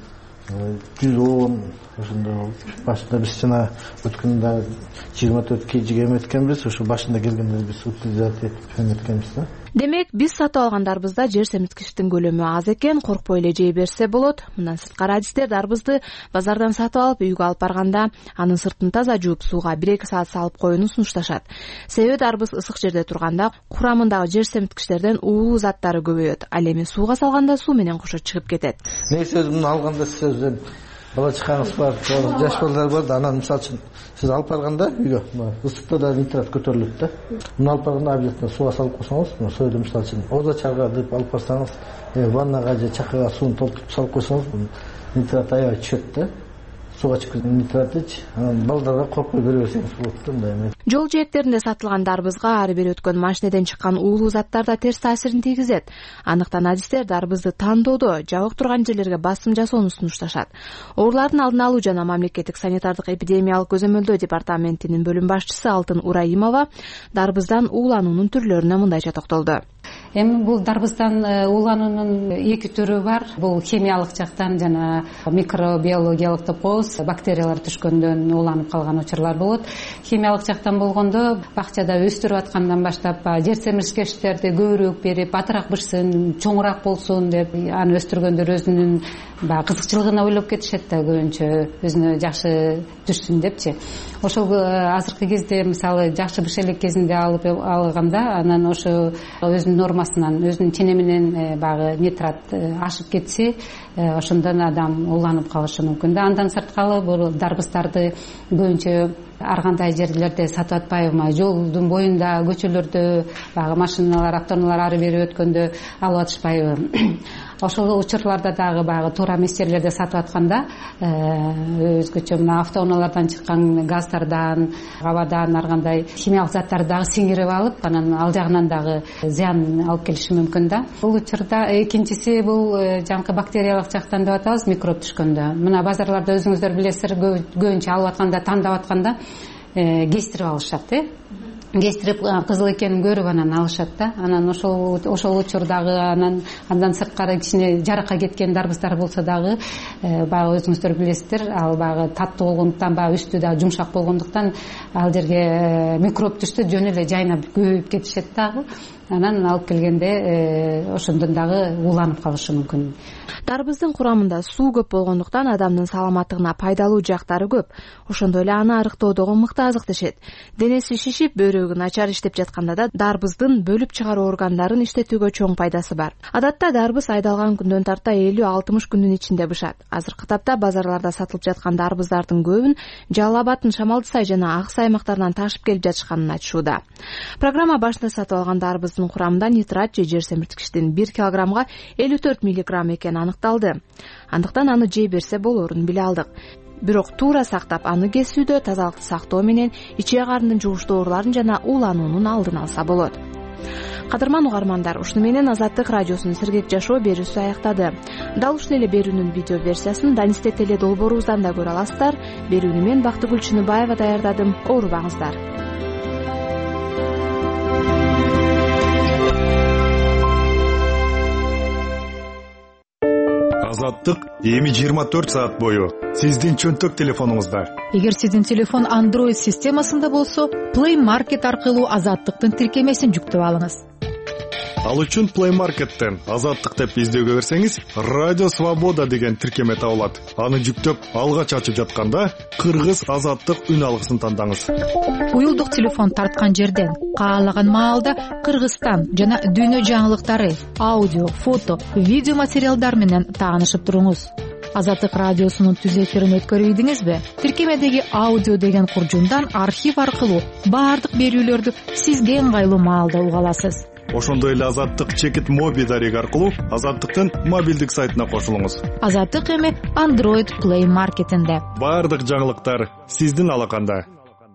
жүз он ошондой болуп. Башында биз жана өткөндө жыйырма төрт кежиге эметкенбиз, ошо башында келгенде биз утилизация этип эметкенбиз да. Демек, биз сатып алган дарбызда жер семирткичтин көлөмү аз экен, коркпой эле жей берсе болот. Мындан сырткары адистер дарбызды базардан сатып алып үйгө алып барганда анын сыртын таза жууп сууга бир эки саат салып коюуну сунушташат. Себеби дарбыз ысык жерде турганда курамындагы жер семирткичтерден уулуу заттары көбөйөт. Ал эми сууга салганда суу менен кошо чыгып кетет. Негизи муну алганда сиз бала чакаңыз бар, жаш балдар бар да, анан мисалы үчүн сиз алып барганда үйгө ысыкта да нитрат көтөрүлөт да. Муну алып барганда обязательно сууга салып койсоңуз, сойду мисалы үчүн оза чарга деп алып барсаңыз, ваннага же чакыга сууну толтуруп салып койсоңуз, нитрат аябай түшөт да. Сууга чыккан нитрат, анан балдарга коркпой бере берсеңиз болот да мындай. Жол жээктеринде сатылган дарбызга ары бери өткөн машинеден чыккан уулуу заттар да терс таасирин тийгизет. Андыктан адистер дарбызды тандоодо жабык турган жерлерге басым жасоону сунушташат. Оорулардын алдын алуу жана мамлекеттик санитардык эпидемиялык көзөмөлдөө департаментинин бөлүм башчысы Алтын Ураимова дарбыздан уулануунун түрлөрүнө мындайча токтолду. Эми бул дарбыздан уулануунун эки түрү бар. Бул химиялык жактан жана микробиологиялык деп коебуз, бактериялар түшкөндөн ууланып калган учурлар болот. Химиялык жактан болгондо бакчада өстүрүп аткандан баштап жер семирткичтерди көбүрөөк берип, батыраак бышсын, чоңураак болсун деп аны өстүргөндөр өзүнүн баягы кызыкчылыгына ойлоп кетишет да, көбүнчө өзүнө жакшы түшсүн депчи. Ошол азыркы кезде мисалы жакшы быш элек кезинде алып алганда, анан ошо өзүнүн нормасынан, өзүнүн тене менен баягы нитрат ашып кетсе, ошондон адам ууланып калышы мүмкүн да. Андан сырткары бул дарбыздарды көбүнчө ар кандай жерлерде сатып атпайбы, жолдун боюнда, көчөлөрдө баягы машиналар, автоунаалар ары бери өткөндө алып атышпайбы. Ошол учурларда дагы баягы туура эмес жерлерде сатып атканда өзгөчө мына автоунаалардан чыккан газдардан, абадан ар кандай химиялык заттарды дагы сиңирип алып, анан ал жагынан дагы зыян алып келиши мүмкүн да. Бул учурда экинчиси бул жанкы бактериялык жактан деп атабыз, микроб түшкөндө. Мына базарларда өзүңүздөр билесиздер, көбүнчө алып атканда, тандап атканда кестирип алышат, э? Кестирип кызыл экенин көрүп анан алышат да. Анан ошол ошол учурдагы анан андан сырткары кичине жаракка кеткен дарбыздар болсо дагы баягы өзүңүздөр билесиздер, ал баягы таттуу болгондуктан, баягы үстү дагы жумшак болгондуктан ал жерге микроб түштү, жөн эле жайнап көбөйүп кетишет дагы. Анан алып келгенде ошондон дагы ууланып калышы мүмкүн. Дарбыздын курамында суу көп болгондуктан адамдын саламаттыгына пайдалуу жактары көп. Ошондой эле аны арыктоодогу мыкты азык дешет. Денеси шишип, бөйрөгү начар иштеп жатканда да дарбыздын бөлүп чыгаруу органдарын иштетүүгө чоң пайдасы бар. Адатта дарбыз айдалган күндөн тарта элүү алтымыш күндүн ичинде бышат. Азыркы тапта базарларда сатылып жаткан дарбыздардын көбүн Жалал-Абадтын Шамалдысай жана Аксай аймактарынан ташып келип жатышканын айтышууда. Программа башында сатып алган дарбыздын курамында нитрат же жер семирткичтин бир килограммга элүү төрт миллиграмм экени аныкталды. Андыктан аны жей берсе болоорун биле алдык. Бирок туура сактап аны кесүүдө тазалыкты сактоо менен ичек карындын жугуштуу ооруларын жана уулануунун алдын алса болот. Кадырман угармандар, ушуну менен Азаттык радиосунун Сергек жашоо берүүсү аяктады. Дал ушул эле берүүнүн видео версиясын Данисте теле долбоорубуздан да көрө аласыздар. Берүүнү мен Бактыгүл Чыныбаева даярдадым. Оорубаңыздар. Азаттык эми жыйырма төрт саат бою сиздин чөнтөк телефонуңузда. Эгер сиздин телефон Android системасында болсо, Play Market аркылуу Азаттыктын тиркемесин жүктөп алыңыз. Ал үчүн Play Market'тен Азаттык деп издөөгө берсеңиз, Радио Свобода деген тиркеме табылат. Аны жүктөп, алгач ачып жатканда Кыргыз Азаттык үн алгысын тандаңыз. Уюлдук телефон тарткан жерден каалаган маалда Кыргызстан жана дүйнө жаңылыктары, аудио, фото, видео материалдар менен таанышып туруңуз. Азаттык радиосунун түз эфирин өткөрүп тиркемедеги аудио деген куржундан архив аркылуу баардык берүүлөрдү сизге ыңгайлуу маалда уга аласыз. Ошондой эле Азаттык чекит моби дареги аркылуу Азаттыктын мобилдик сайтына кошулуңуз. Азаттык эми Android Play Marketинде. Баардык жаңылыктар сиздин алаканда.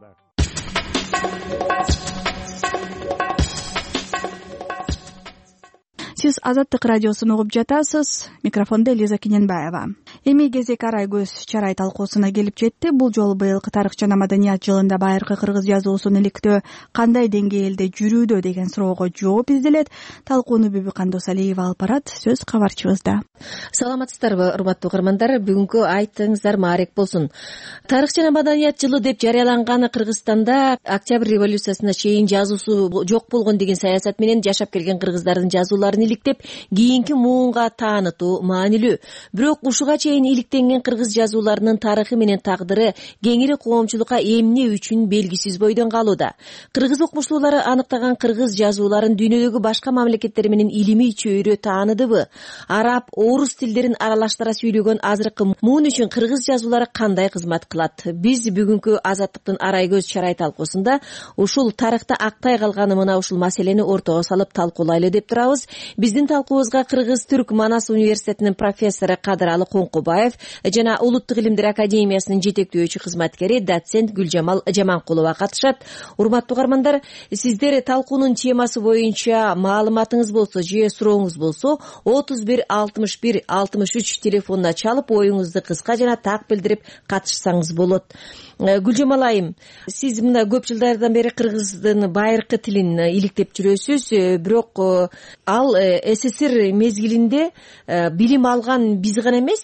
Сиз Азаттык радиосун угуп жатасыз. Микрофондо Элиза Кененбаева. Эми кезек арай көз чарай талкуусуна келип жетти. Бул жолу быйылкы тарых жана маданият жылында байыркы кыргыз жазуусун иликтөө кандай деңгээлде жүрүүдө деген суроого жооп изделет. Талкууну Бүбү Кандосалиева алып барат. Сөз кабарчыбызда. Саламатсыздарбы, урматтуу угармандар? Бүгүнкү айтыңыздар маарек болсун. Тарых жана маданият жылы деп жарыяланганы Кыргызстанда Октябрь революциясына чейин жазуусу жок болгон деген саясат менен жашап келген кыргыздардын жазууларын иликтеп, кийинки муунга таанытуу маанилүү. Бирок ушуга чейин иликтенген кыргыз жазууларынын тарыхы менен тагдыры кеңири коомчулукка эмне үчүн белгисиз бойдон калууда. Кыргыз окумуштуулары аныктаган кыргыз жазууларын дүйнөдөгү башка мамлекеттер менен илимий чөйрө тааныдыбы? Араб, орус тилдерин аралаштыра сүйлөгөн азыркы муун үчүн кыргыз жазуулары кандай кызмат кылат? Биз бүгүнкү Азаттыктын арай көз чарай талкуусунда ушул тарыхта актай калганы мына ушул маселени ортого салып талкуулайлы деп турабыз. Биздин талкуубузга Кыргыз-Түрк Манас университетинин профессору Кадыралы Коңкубаев жана Улуттук илимдер академиясынын жетектөөчү кызматкери доцент Гүлжамал Жаманкулова катышат. Урматтуу угармандар, сиздер талкуунун темасы боюнча маалыматыңыз болсо же сурооңуз болсо отуз бир алтымыш бир алтымыш үч телефонуна чалып оюңузду кыска жана так билдирип катышсаңыз болот. Гүлжамал айым, сиз мына көп жылдардан бери кыргыздын байыркы тилин иликтеп жүрөсүз, бирок ал СССР мезгилинде билим алган биз гана эмес,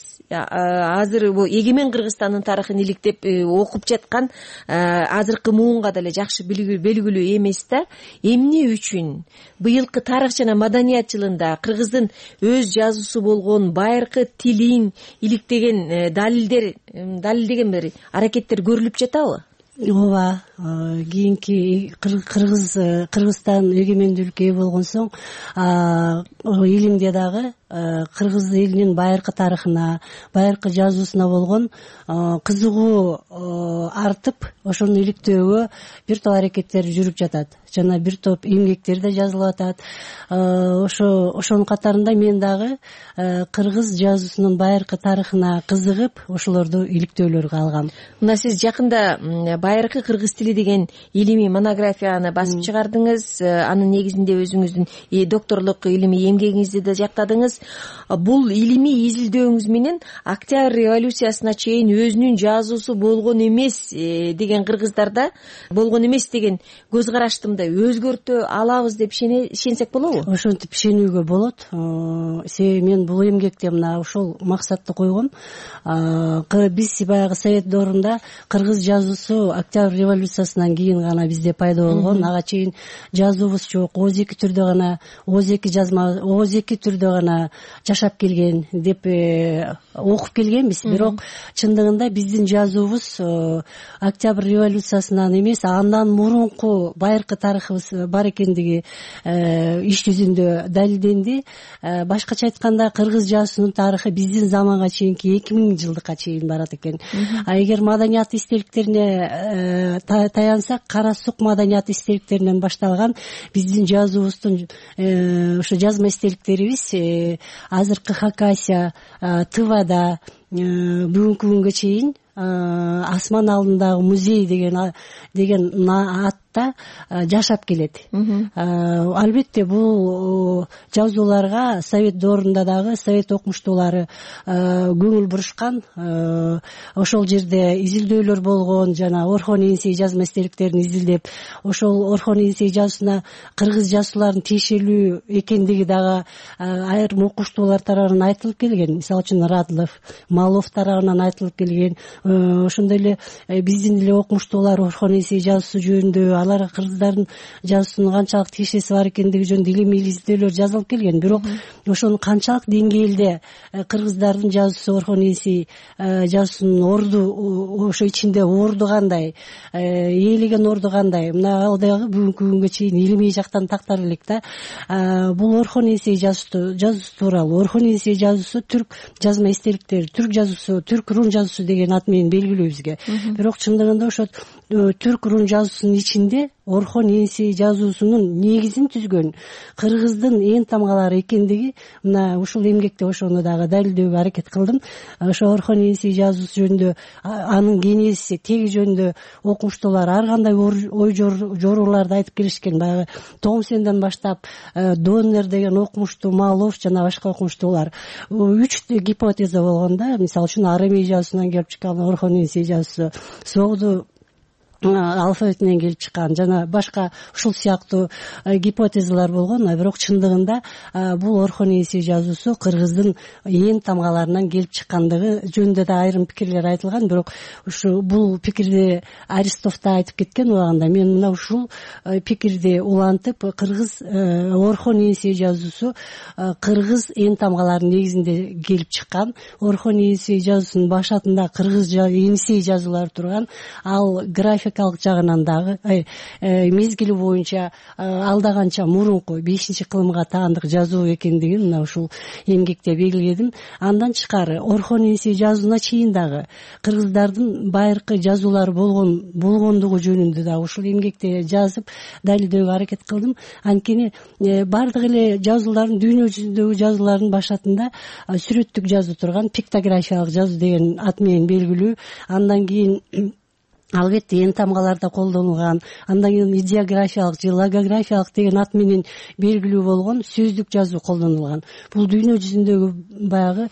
азыр бул эгемен Кыргызстандын тарыхын иликтеп окуп жаткан азыркы муунга деле жакшы белгилүү эмес да. Эмне үчүн быйылкы тарых жана маданият жылында кыргыздын өз жазуусу болгон байыркы тилин иликтеген далилдер далилдеген бир аракеттер көрүлүп жатабы? Ооба, кийинки Кыргыз Кыргызстан эгемендүүлүккө ээ болгон соң илимде дагы кыргыз элинин байыркы тарыхына, байыркы жазуусуна болгон кызыгуу артып, ошону иликтөөгө бир топ аракеттер жүрүп жатат. Жана бир топ эмгектер да жазылып атат. Ошо ошонун катарында мен дагы кыргыз жазуусунун байыркы тарыхына кызыгып, ошолорду иликтөөлөргө алгам. Мына сиз жакында байыркы кыргыз тили деген илимий монографияны басып чыгардыңыз. Анын негизинде өзүңүздүн докторлук илимий эмгегиңизди да жактадыңыз. Бул илимий изилдөөңүз менен Октябрь революциясына чейин өзүнүн жазуусу болгон эмес деген кыргыздарда болгон эмес деген көз карашты мындай өзгөртө алабыз деп ишенсек болобу? Ошентип ишенүүгө болот. Себеби мен бул эмгекте мына ушул максатты койгом. Биз баягы совет доорунда кыргыз жазуусу Октябрь революциясынан кийин гана бизде пайда болгон. Ага чейин жазуубуз жок. Ооз эки түрдө гана, ооз эки жазма, ооз эки түрдө гана жашап келген деп окуп келгенбиз. Бирок чындыгында биздин жазуубуз Октябрь революциясынан эмес, андан мурунку байыркы тарыхыбыз бар экендиги иш жүзүндө далилденди. Башкача айтканда кыргыз жазуусунун тарыхы биздин заманга чейинки эки миң жылдыкка чейин барат экен. А эгер маданият истеликтерине таянсак, Кара сук маданият истеликтеринен башталган биздин жазуубуздун ошо жазма истеликтерибиз азыркы Хакасия, Тывада бүгүнкү күнгө чейин Асман алдындагы музей деген деген атта жашап келет. Албетте бул жазууларга совет доорунда дагы совет окумуштуулары көңүл бурушкан. Ошол жерде изилдөөлөр болгон, жана Орхон Енисей жазма истеликтерин изилдеп, ошол Орхон Енисей жазуусуна кыргыз жазууларынын тиешелүү экендиги дагы айрым окумуштуулар тарабынан айтылып келген. Мисалы үчүн Радлов, Малов тарабынан айтылып келген. Ошондой эле биздин эле окумуштуулар Орхон Енисей жазуусу жөнүндө, аларга кыргыздардын жазуусунун канчалык тиешеси бар экендиги жөнүндө илимий издөөлөр жазылып келген. Бирок ошонун канчалык деңгээлде кыргыздардын жазуусу, Орхон Енисей жазуусунун орду, ошо ичинде орду кандай, ээлеген орду кандай, мына ал дагы бүгүнкү күнгө чейин илимий жактан тактар элек да. Бул Орхон Енисей жазуусу жазуусу тууралуу. Орхон Енисей жазуусу түрк жазма эстеликтери, түрк жазуусу, түрк рун жазуусу деген ат менен белгилүү бизге. Бирок чындыгында ошо түрк рун жазуусунун ичинде Орхон Енисей жазуусунун негизин түзгөн кыргыздын эн тамгалары экендиги мына ушул эмгекте ошону дагы далилдөөгө аракет кылдым. Ошо Орхон Енисей жазуусу жөнүндө, анын генезиси, теги жөнүндө окумуштуулар ар кандай ой жорууларды айтып келишкен. Баягы Томсенден баштап Доннер деген окумуштуу, Малов жана башка окумуштуулар үч гипотеза болгон да. Мисалы үчүн Арамей жазуусунан келип чыккан Орхон Енисей жазуусу, Согду алфавитинен келип чыккан жана башка ушул сыяктуу гипотезалар болгон. Бирок чындыгында бул Орхон Енисей жазуусу кыргыздын эн тамгаларынан келип чыккандыгы жөнүндө да айрым пикирлер айтылган. Бирок ушу бул пикирди Аристов да айтып кеткен убагында. Мен мына ушул пикирди улантып, кыргыз Орхон Енисей жазуусу кыргыз эн тамгаларынын негизинде келип чыккан. Орхон Енисей жазуусунун башатында кыргыз Енисей жазуулары турган. Ал графикалык жагынан дагы мезгили боюнча алда канча мурунку бешинчи кылымга таандык жазуу экендигин мына ушул эмгекте белгиледим. Андан тышкары Орхон Енисей жазууна чейин дагы кыргыздардын байыркы жазуулары болгон болгондугу жөнүндө да ушул эмгекте жазып далилдөөгө аракет кылдым. Анткени бардык эле жазуулардын, дүйнө жүзүндөгү жазуулардын башатында сүрөттүк жазуу турган, пиктографиялык жазуу деген ат менен белгилүү. Андан кийин албетте эн тамгаларда колдонулган, андан кийин идеографиялык же логографиялык деген ат менен белгилүү болгон сөздүк жазуу колдонулган. Бул дүйнө жүзүндөгү баягы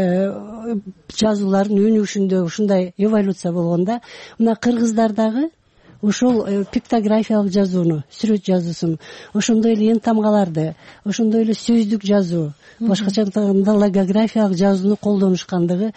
жазуулардын өнүгүшүндө ушундай эволюция болгон да. Мына кыргыздар дагы ошол пиктографиялык жазууну, сүрөт жазуусун, ошондой эле эн тамгаларды, ошондой эле сөздүк жазуу, башкача айтканда логографиялык жазууну колдонушкандыгы,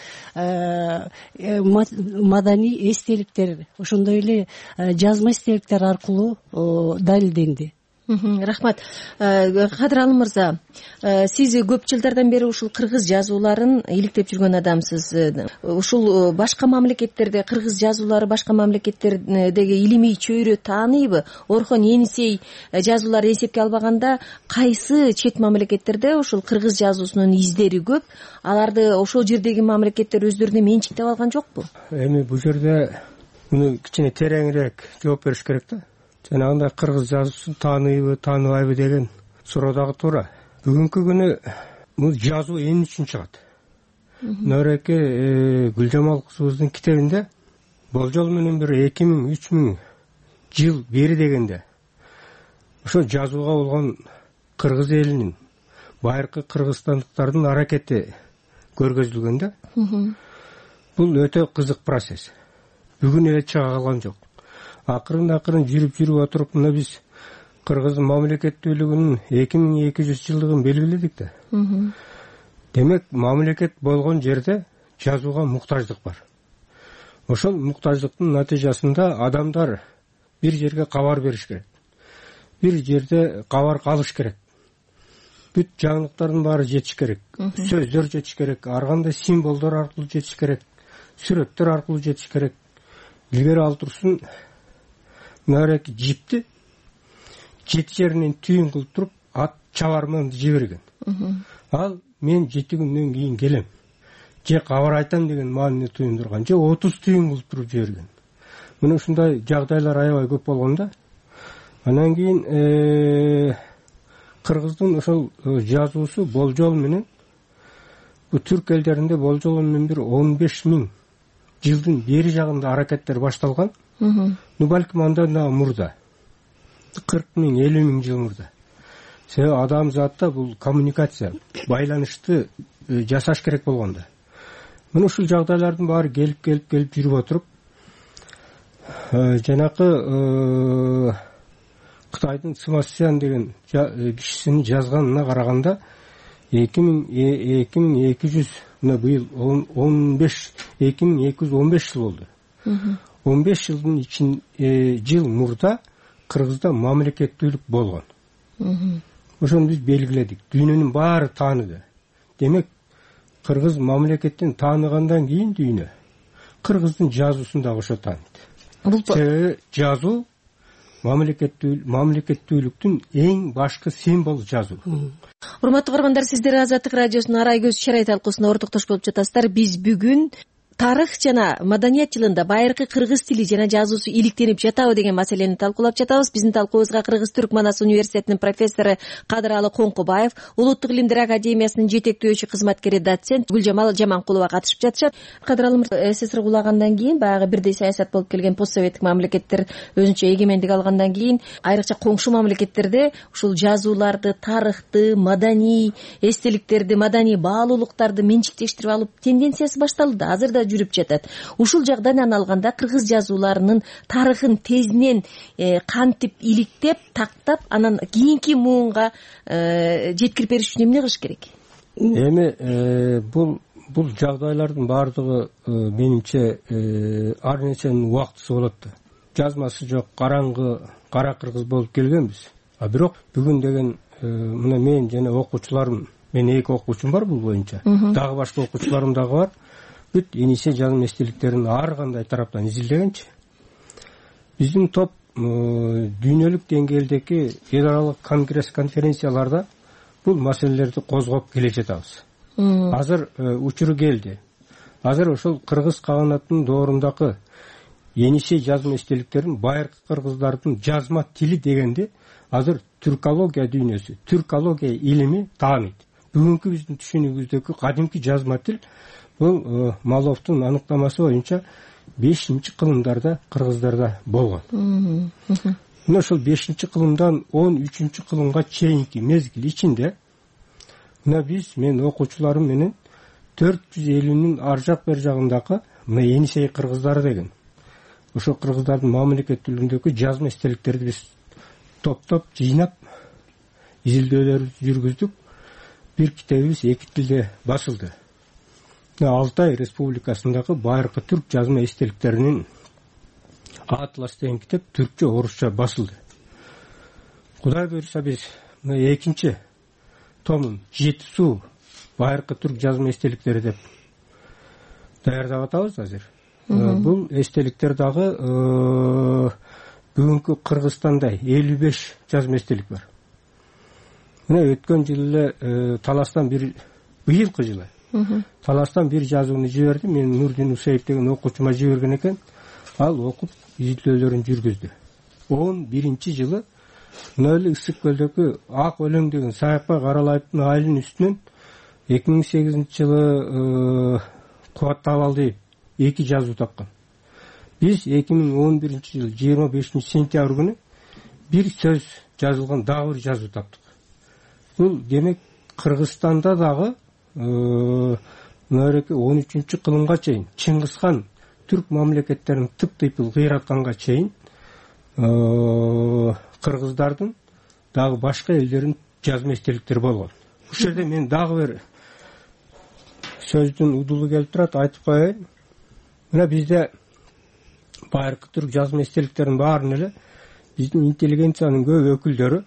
маданий эстеликтер, ошондой эле жазма эстеликтер аркылуу далилденди. Рахмат. Кадыралы мырза, сиз көп жылдардан бери ушул кыргыз жазууларын иликтеп жүргөн адамсыз. Ушул башка мамлекеттерде кыргыз жазуулары башка мамлекеттердеги илимий чөйрө тааныйбы? Орхон Енисей жазуулары эсепке албаганда кайсы чет мамлекеттерде ушул кыргыз жазуусунун издери көп? Аларды ошол жердеги мамлекеттер өздөрүнө менчиктеп алган жокпу? Эми бул жерде муну кичине тереңирээк жооп бериш керек да. Жанагындай кыргыз жазуусун тааныйбы, тааныбайбы деген суроо дагы туура. Бүгүнкү күнү бул жазуу эмне үчүн чыгат? Нөреке Гүлжамал кызыбыздын китебинде болжол менен бир эки миң үч миң жыл бери дегенде ошо жазууга болгон кыргыз элинин, байыркы кыргызстандыктардын аракети көргөзүлгөн да. Бул өтө кызык процесс. Бүгүн эле чыга калган жок. Акырын акырын жүрүп жүрүп отуруп мына биз кыргыздын мамлекеттүүлүгүнүн эки миң эки жүз жылдыгын белгиледик да. Демек, мамлекет болгон жерде жазууга муктаждык бар. Ошол муктаждыктын натыйжасында адамдар бир жерге кабар бериш керек. Бир жерде кабар калыш керек. Бүт жаңылыктардын баары жетиш керек. Сөздөр жетиш керек, ар кандай символдор аркылуу жетиш керек, сүрөттөр аркылуу жетиш керек. Илгери ал турсун мынарек жипти жети жеринен түйүн кылып туруп ат чабарманды жиберген. Ал мен жети күндөн кийин келем, же кабар айтам деген маанини туюндурган, же отуз түйүн кылып туруп жиберген. Мына ушундай жагдайлар аябай көп болгон да. Анан кийин кыргыздын ошол жазуусу болжол менен бу түрк элдеринде болжол менен бир он беш миң жылдын бери жагында аракеттер башталган. Ну балким андан да мурда. кырк миң, элүү миң жыл мурда. Себеби адам затта бул коммуникация, байланышты жасаш керек болгон да. Мына ушул жагдайлардын баары келип келип келип жүрүп отуруп, жанакы Кытайдын Сымасян деген кишисинин жазганына караганда эки миң эки жүз, мына быйыл он беш эки миң эки жүз он беш жыл болду. он беш жылдын ичин жыл мурда кыргызда мамлекеттүүлүк болгон. Ошону биз белгиледик. Дүйнөнүн баары тааныды. Демек кыргыз мамлекеттин тааныгандан кийин дүйнө кыргыздын жазуусун дагы ошо тааныйт. Себеби жазуу мамлекеттүүлүктүн эң башкы символ жазуу. Урматтуу көрөрмандар, сиздер Азаттык радиосунун Арай көз чарай талкуусуна ортоктош болуп жатасыздар. Биз бүгүн тарых жана маданият жылында байыркы кыргыз тили жана жазуусу иликтенип жатабы деген маселени талкуулап жатабыз. Биздин талкуубузга Кыргыз Түрк Манас университетинин профессору Кадыралы Коңкубаев, Улуттук илимдер академиясынын жетектөөчү кызматкери доцент Гүлжамал Жаманкулова катышып жатышат. Кадыралы СССР кулагандан кийин баягы бирдей саясат болуп келген постсоветтик мамлекеттер өзүнчө эгемендик алгандан кийин айрыкча коңшу мамлекеттерде ушул жазууларды, тарыхты, маданий эстеликтерди, маданий баалуулуктарды менчиктештирип алып тенденциясы башталды да азыр да жүрүп жатат. Ушул жагдан алганда кыргыз жазууларынын тарыхын тезинен кантип иликтеп, тактап, анан кийинки муунга жеткирип бериш үчүн эмне кылыш керек? Эми бул бул жагдайлардын баардыгы менимче ар нерсенин убактысы болот да. Жазмасы жок, караңгы, кара кыргыз болуп келгенбиз. А бирок бүгүн деген мына мен жана окуучуларым, менин эки окуучум бар бул боюнча. Дагы башка окуучуларым дагы бар. Бүт энисе жазым эстеликтерин ар кандай тараптан изилдегенчи. Биздин топ дүйнөлүк деңгээлдеги эл аралык конгресс конференцияларда бул маселелерди козгоп келе жатабыз. Азыр учуру келди. Азыр ошол кыргыз каганатынын доорундагы энисе жазым эстеликтерин байыркы кыргыздардын жазма тили дегенди азыр түркология дүйнөсү, түркология илими тааныйт. Бүгүнкү биздин түшүнүгүбүздөгү кадимки жазма тил бул Маловдун аныктамасы боюнча бешинчи кылымдарда кыргыздарда болгон. Мына ошол бешинчи кылымдан он үчүнчү кылымга чейинки мезгил ичинде мына биз мен окуучуларым менен төрт жүз элүүнүн ар жак бер жагындагы мына Енисей кыргыздары деген ошо кыргыздардын мамлекеттүүлүгүндөгү жазма эстеликтерди биз топтоп жыйнап изилдөөлөрүбүздү жүргүздүк. Бир китебибиз эки тилде басылды. Алтай Республикасындагы байыркы түрк жазма эстеликтеринин атлас деген китеп түркчө, орусча басылды. Кудай буйруса биз экинчи томун Жети суу байыркы түрк жазма эстеликтери деп даярдап атабыз азыр. Бул эстеликтер дагы бүгүнкү Кыргызстанда элүү беш жазма эстелик бар. Мына өткөн жылы эле Таластан бир быйылкы жылы Таластан бир жазууну жиберди. Мен Нурдин Усеев деген окуучума жиберген экен. Ал окуп изилдөөлөрүн жүргүздү. он биринчи жылы мына эле Ысык көлдөгү Ак өлөң деген Саякбай Каралаевдин айылынын үстүнөн эки миң сегизинчи жылы кубаттап алды эки жазуу тапкан. Биз эки миң он биринчи жылы жыйырма бешинчи сентябрь күнү бир сөз жазылган дагы бир жазуу таптык. Бул демек Кыргызстанда дагы мынакей он үчүнчү кылымга чейин Чыңгызхан түрк мамлекеттерин тып-тыйпыл кыйратканга чейин кыргыздардын дагы башка элдердин жазма эстеликтери болгон. Ушул жерде мен дагы бир сөздүн удулу келип турат, айтып коеюн. Мына бизде байыркы түрк жазма эстеликтердин баарын эле биздин интеллигенциянын көп өкүлдөрү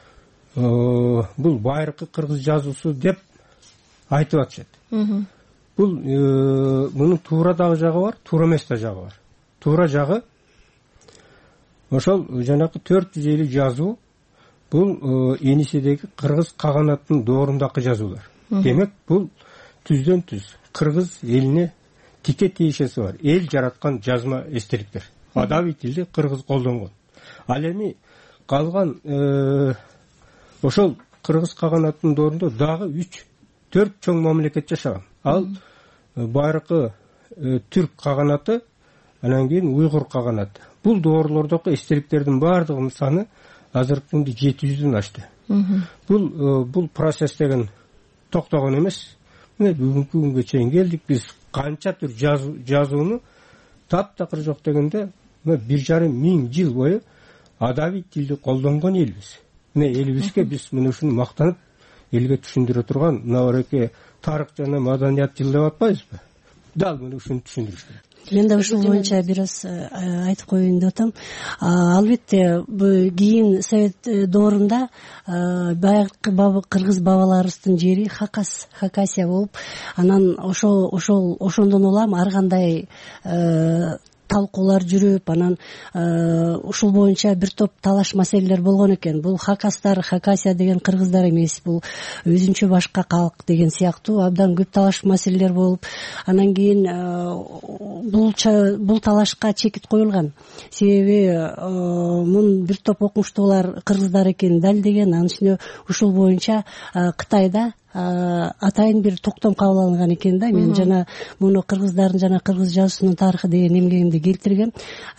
бул байыркы кыргыз жазуусу деп айтып атышат. Бул мунун туура дагы жагы бар, туура эмес да жагы бар. Туура жагы ошол жанакы төрт жүз элүү жазуу бул Енисейдеги кыргыз каганатынын доорундагы жазуулар. Демек бул түздөн түз кыргыз элине тике тиешеси бар. Эл жараткан жазма эстеликтер. Адабий тилди кыргыз колдонгон. Ал эми калган ошол кыргыз каганатынын доорунда дагы үч төрт чоң мамлекет жашаган. Ал байыркы түрк каганаты, анан кийин уйгур каганаты. Бул доорлордогу эстеликтердин баардыгынын саны азыркы күндө жети жүздөн ашты. Бул бул процесс деген токтогон эмес. Мына бүгүнкү күнгө чейин келдик. Биз канча түр жазууну таптакыр жок дегенде бир жарым миң жыл бою адабий тилди колдонгон элбиз. Мына элибизге биз мына ушуну мактанып элге түшүндүрө турган мына бареке тарых жана маданият жылы деп атпайбызбы? Дал мына ушуну түшүндүрүш керек. мен да ушул боюнча бир аз айтып коеюн деп атам. Албетте кийин совет доорунда баягы кыргыз бабаларыбыздын жери Хакас, Хакасия болуп, анан ошол ошол ошондон улам ар кандай талкуулар жүрүп, анан ушул боюнча бир топ талаш маселелер болгон экен. Бул Хакастар, Хакасия деген кыргыздар эмес, бул өзүнчө башка калк деген сыяктуу абдан көп талаш маселелер болуп, анан кийин бул бул талашка чекит коюлган. Себеби мун бир топ окумуштуулар кыргыздар экенин далилдеген. Анын үстүнө ушул боюнча Кытайда атайын бир токтом кабыл алынган экен да. Мен жана муну кыргыздардын жана кыргыз жазуусунун тарыхы деген эмгегимде келтиргем.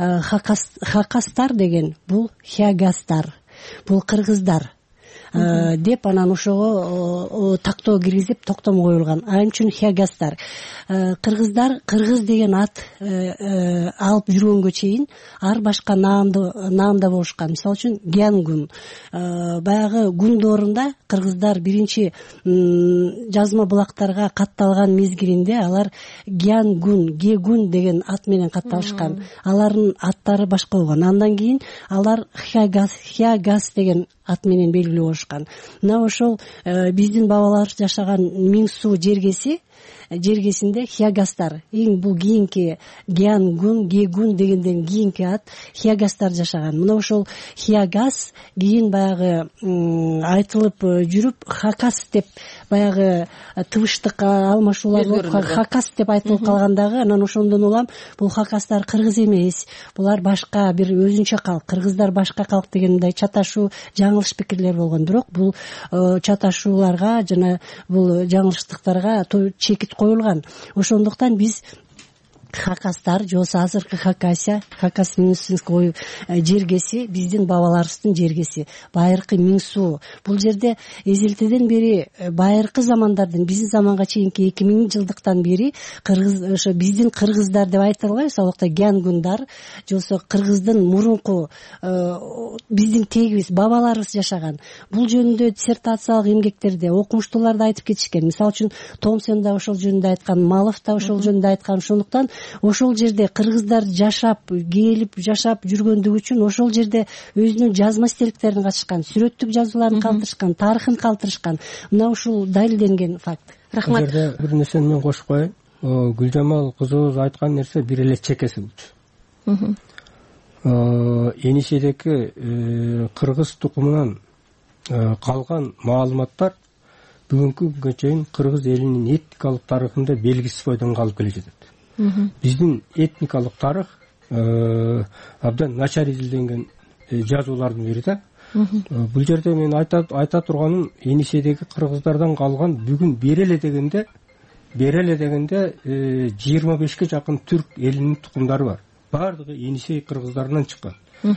Хакастар деген бул Хягастар, бул кыргыздар деп анан ошого тактоо киргизип токтом коюлган. Ал үчүн Хягастар. Кыргыздар, кыргыз деген ат алып жүргөнгө чейин ар башка наамда наамда болушкан. Мисалы үчүн Гянгун, баягы гун доорунда кыргыздар биринчи жазма булактарга катталган мезгилинде алар Гянгун, Гегун деген ат менен катталышкан. Алардын аттары башка болгон. Андан кийин алар Хягас, Хягас деген ат менен белгилүү болушкан. Мына ошол биздин бабалар жашаган Миң суу жергеси жергесинде Хягастар, эң бул кийинки Гянгун, Гегун дегенден кийинки ат Хягастар жашаган. Мына ошол Хягас кийин баягы айтылып жүрүп Хакас деп баягы тыбыштык алмашуулар болуп Хакас деп айтылып калгандагы, анан ошондон улам бул Хакастар кыргыз эмес, булар башка бир өзүнчө калк, кыргыздар башка калк деген мындай чаташуу жаңылыш пикирлер болгон. Бирок бул чаташууларга жана бул жаңылыштыктарга чекит коюлган. Ошондуктан биз Хакастар же болбосо азыркы Хакасия, Хакас Минусинский жергеси биздин бабаларыбыздын жергеси, байыркы Миң суу. Бул жерде эзелтеден бери байыркы замандардан биздин заманга чейинки эки миң жылдыктан бери кыргыз ошо биздин кыргыздар деп айта албайбыз, алакта Гянгундар же болбосо кыргыздын мурунку биздин тегибиз бабаларыбыз жашаган. Бул жөнүндө диссертациялык эмгектерде окумуштуулар да айтып кетишкен. Мисалы үчүн Томсен да ошол жөнүндө айткан, Малов да ошол жөнүндө айткан. Ошондуктан ошол жерде кыргыздар жашап, келип жашап жүргөндүгү үчүн ошол жерде өзүнүн жазма стиликтерин катышкан, сүрөттүк жазууларын калтырышкан, тарыхын калтырышкан. Мына ушул далилденген факт. Рахмат. Бул жерде бир нерсени мен кошуп коеюн. Гүлжамал кызыбыз айткан нерсе бир эле чекеси болчу. Эниседеки кыргыз тукумунан калган маалыматтар бүгүнкү күнгө чейин кыргыз элинин этникалык тарыхында белгисиз бойдон калып келе жатат. Биздин этникалык тарых абдан начар изилденген жазуулардын бири да. Бул жерде мен айта турганым, Энисейдеги кыргыздардан калган бүгүн бери эле дегенде бери эле дегенде жыйырма бешке жакын түрк элинин тукумдары бар. Бардыгы Энисей кыргыздарынан чыккан.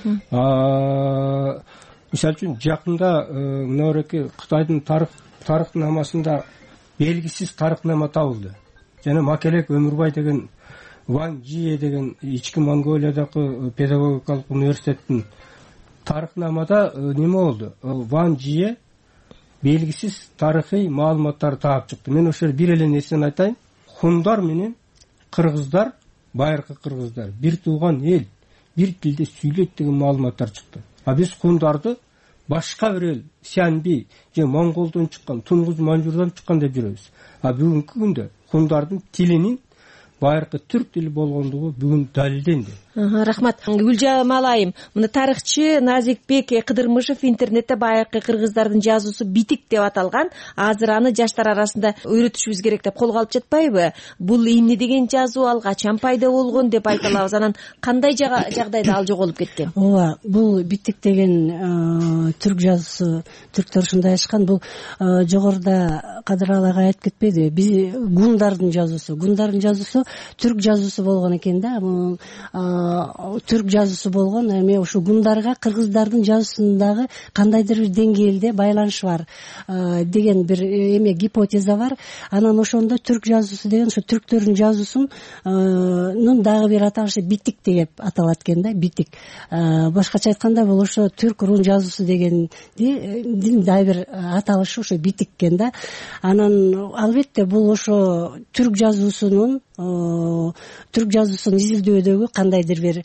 Мисалы үчүн жакында мынабеки Кытайдын тарых тарыхнамасында белгисиз тарыхнама табылды. Жана Макелек Өмүрбай деген Ван Жие деген ички Монголиядагы педагогикалык университеттин тарыхнамада неме болду? Ван Жие белгисиз тарыхый маалыматтарды таап чыкты. Мен ошол бир эле нерсени айтайын. Хундар менен кыргыздар, байыркы кыргыздар бир тууган эл, бир тилде сүйлөйт деген маалыматтар чыкты. А биз хундарды башка бир эл, Сянби же Монголдон чыккан, Тунгуз Манжурдан чыккан деп жүрөбүз. А бүгүнкү күндө хундардын тилинин байыркы түрк тили болгондугу бүгүн далилденди. Рахмат. Гүлжамал айым, мына тарыхчы Назикбек Кыдырмышев интернетте байыркы кыргыздардын жазуусу битик деп аталган, азыр аны жаштар арасында үйрөтүшүбүз керек деп колго алып жатпайбы? Бул эмне деген жазуу, ал качан пайда болгон деп айта алабыз? Анан кандай жагдайда ал жоголуп кеткен? Ооба, бул битик деген түрк жазуусу, түрктөр ушундай айтышкан. Бул жогоруда Кадыр ага айтып кетпеди? Биз гундардын жазуусу, гундардын жазуусу түрк жазуусу болгон экен да. Түрк жазуусу болгон, эми ушу гундарга кыргыздардын жазуусундагы кандайдыр бир деңгээлде байланышы бар деген бир эме гипотеза бар. Анан ошондо түрк жазуусу деген ошо түрктөрдүн жазуусунун дагы бир аталышы битик деп аталат экен да, битик. Башкача айтканда бул ошо түрк рун жазуусу дегендин дагы бир аталышы ошо битик экен да. анан албетте бул ошо түрк жазуусунун түрк жазуусун изилдөөдөгү кандайдыр бир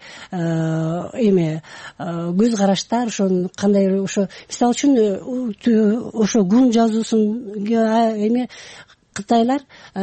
эме көз караштар, ошо кандай ошо мисалы үчүн ошо гун жазуусун эме кытайлар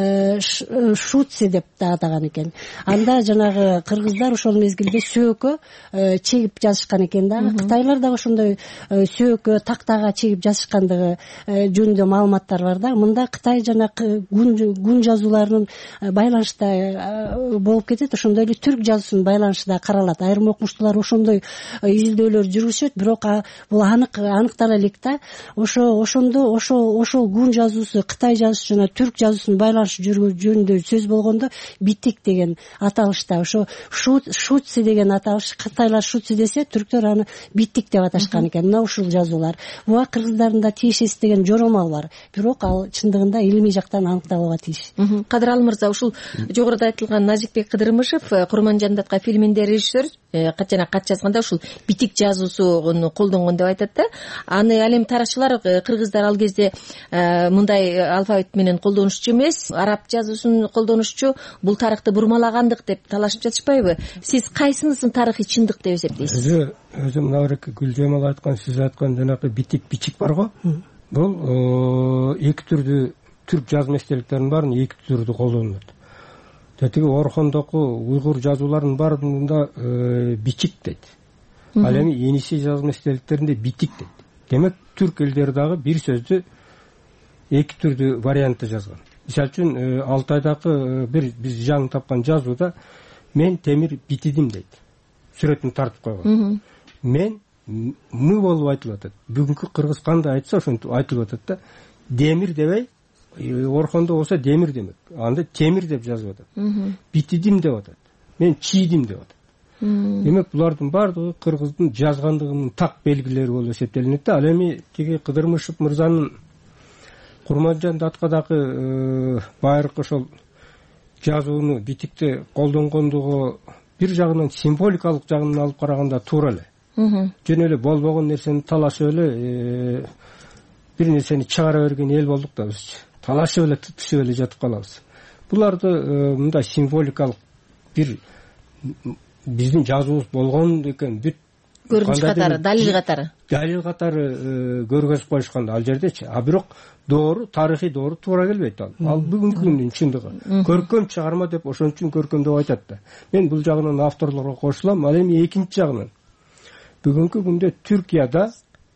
шутси деп да атаган экен. Анда жанагы кыргыздар ошол мезгилде сөөккө чегип жазышкан экен да. Кытайлар да ошондой сөөккө, тактага чегип жазышкандыгы жөнүндө маалыматтар бар да. Мында Кытай жана гун жазууларынын байланышта болуп кетет. Ошондой эле түрк жазуусунун байланышы да каралат. Айрым окумуштуулар ошондой изилдөөлөр жүргүзүшөт, бирок бул анык аныктала элек да. Ошо ошондо ошол ошол гун жазуусу, Кытай жазуусу жана түрк жазуусунун байланышы жөнүндө сөз болгондо битик деген аталышта ошо шутси деген аталыш, кытайлар шутси десе, түрктөр аны битик деп аташкан экен. Мына ушул жазуулар буга кыргыздардын да тиешеси деген жоромал бар, бирок ал чындыгында илимий жактан аныкталууга тийиш. Кадыралы мырза, ушул жогоруда айтылган Назикбек Кыдырмышев, Курман Жандатка фильминде режиссер жана кат жазганда ушул битик жазуусуну колдонгон деп айтат да. Аны ал эми тарыхчылар кыргыздар ал кезде мындай алфавит менен колдонушчу эмес, араб жазуусун колдонушчу, бул тарыхты бурмалагандык деп талашып жатышпайбы? Сиз кайсынысын тарыхый чындык деп эсептейсиз? Өзү өзү мынабеки Гүлжамал айткан, сиз айткан жанагы битик бичик бар го. Бул эки түрдүү түрк жазма эстеликтеринин баарын эки түрдүү колдонот. Тетиги Орхондогу уйгур жазууларынын баарында бичик дейт. Ал эми Енисей жазма эстеликтеринде битик дейт. Демек түрк элдери дагы бир сөздү эки түрдүү вариантта жазган. Мисалы үчүн Алтайдагы бир биз жаңы тапкан жазууда мен темир битидим дейт. Сүрөтүн тартып койгон. Мен мы болуп айтылып атат. Бүгүнкү кыргыз кандай айтса ошентип айтылып атат да. Демир дебей, Орхондо болсо демир демек. Анда темир деп жазып атат. Битидим деп атат. Мен чийдим деп атат. Демек булардын баардыгы кыргыздын жазгандыгынын так белгилери болуп эсептелинет да. Ал эми тиги Кыдырмышев мырзанын Курманжан Даткадагы байыркы ошол жазууну битикте колдонгондугу бир жагынан символикалык жагынан алып караганда туура эле. Жөн эле болбогон нерсени талашып эле бир нерсени чыгара берген эл болдук да биз. Талашып эле тытышып эле жатып калабыз. Буларды мындай символикалык бир биздин жазуубуз болгон экен, бүт көрүнүш катары, далил катары. Далил катары көргөзүп коюшкан ал жердечи. А бирок доору, тарыхый доору туура келбейт ал. Ал бүгүнкү күндүн чындыгы. Көркөм чыгарма деп ошон үчүн көркөм деп айтат да. Мен бул жагынан авторлорго кошулам. Ал эми экинчи жагынан бүгүнкү күндө Түркияда,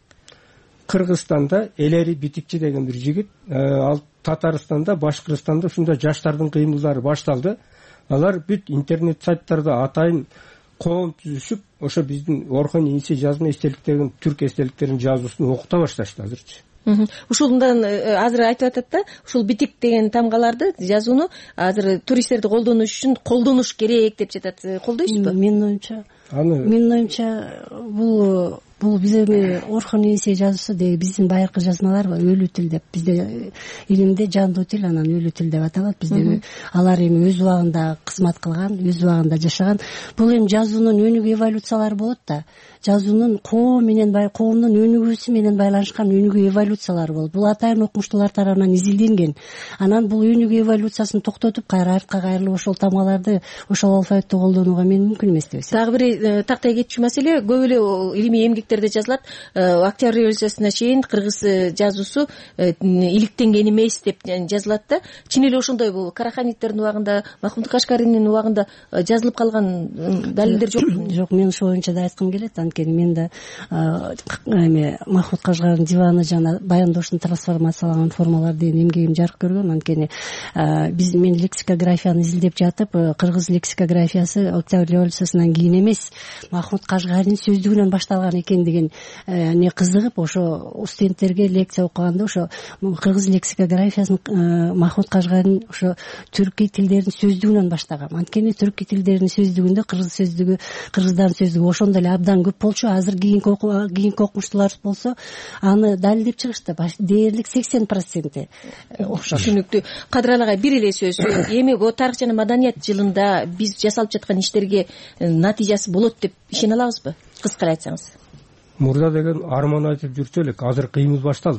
Кыргызстанда Элери Битикчи деген бир жигит, ал Татарстанда, Башкырстанда ушундай жаштардын кыймылдары башталды. Алар бүт интернет сайттарда атайын коом түзүшүп, ошо биздин Орхон Енисей жазма эстеликтерин, түрк эстеликтеринин жазуусун окута башташты азырчы. Ушундан азыр айтып атат да, ушул битик деген тамгаларды, жазууну азыр туристтерди колдонуш үчүн колдонуш керек деп жатат. Колдойсузбу? Менин оюмча, менин оюмча бул бул биз эми Орхон Енисей жазуусу деги биздин байыркы жазмалар өлүү тил деп, бизде илимде жандуу тил, анан өлүү тил деп аталат. Бизде алар эми өз убагында кызмат кылган, өз убагында жашаган. Бул эми жазуунун өнүгүү эволюциялары болот да. Жазуунун коом менен бай коомдун өнүгүүсү менен байланышкан өнүгүү эволюциялары болот. Бул атайын окумуштуулар тарабынан изилденген. Анан бул өнүгүү эволюциясын токтотуп, кайра артка кайрылып ошол тамгаларды, ошол алфавитти колдонууга мен мүмкүн эмес деп эсептейм. Дагы бир тактай кетчү маселе, көп эле илимий эмгектерде жазылат, Октябрь революциясына чейин кыргыз жазуусу иликтенген эмес деп жазылат да. Чын эле ошондойбу? Караханиттердин убагында, Махмуд Кашкаринин убагында жазылып калган далилдер жокпу? Жок, мен ошол боюнча да айткым келет. Анткени мен да эми Махмуд Кашкаринин диваны жана баяндоошун трансформацияланган формалар деген эмгегим жарык көргөн. Анткени биз мен лексикографияны изилдеп жатып, кыргыз лексикографиясы Октябрь революциясынан кийин эмес, Махмуд Кашкаринин сөздүгүнөн башталган экен деген не кызыгып, ошо студенттерге лекция окуганда ошо кыргыз лексикографиясын Махмуд Кашкарин ошо түркий тилдердин сөздүгүнөн баштаган. Анткени түркий тилдердин сөздүгүндө кыргыз сөздүгү, кыргыздардын сөздүгү ошондо эле абдан көп болчу. Азыр кийинки кийинки окумуштуулар болсо аны далилдеп чыгышты. Дээрлик сексен проценти окшош. Түшүнүктүү. Кадыралы агай, бир эле сөз. Эми бул тарых жана маданият жылында биз жасалып жаткан иштерге натыйжасы болот деп ишене алабызбы? Кыскара айтсаңыз. Мурда деген арман айтып жүрчү элек, азыр кыймыл башталды.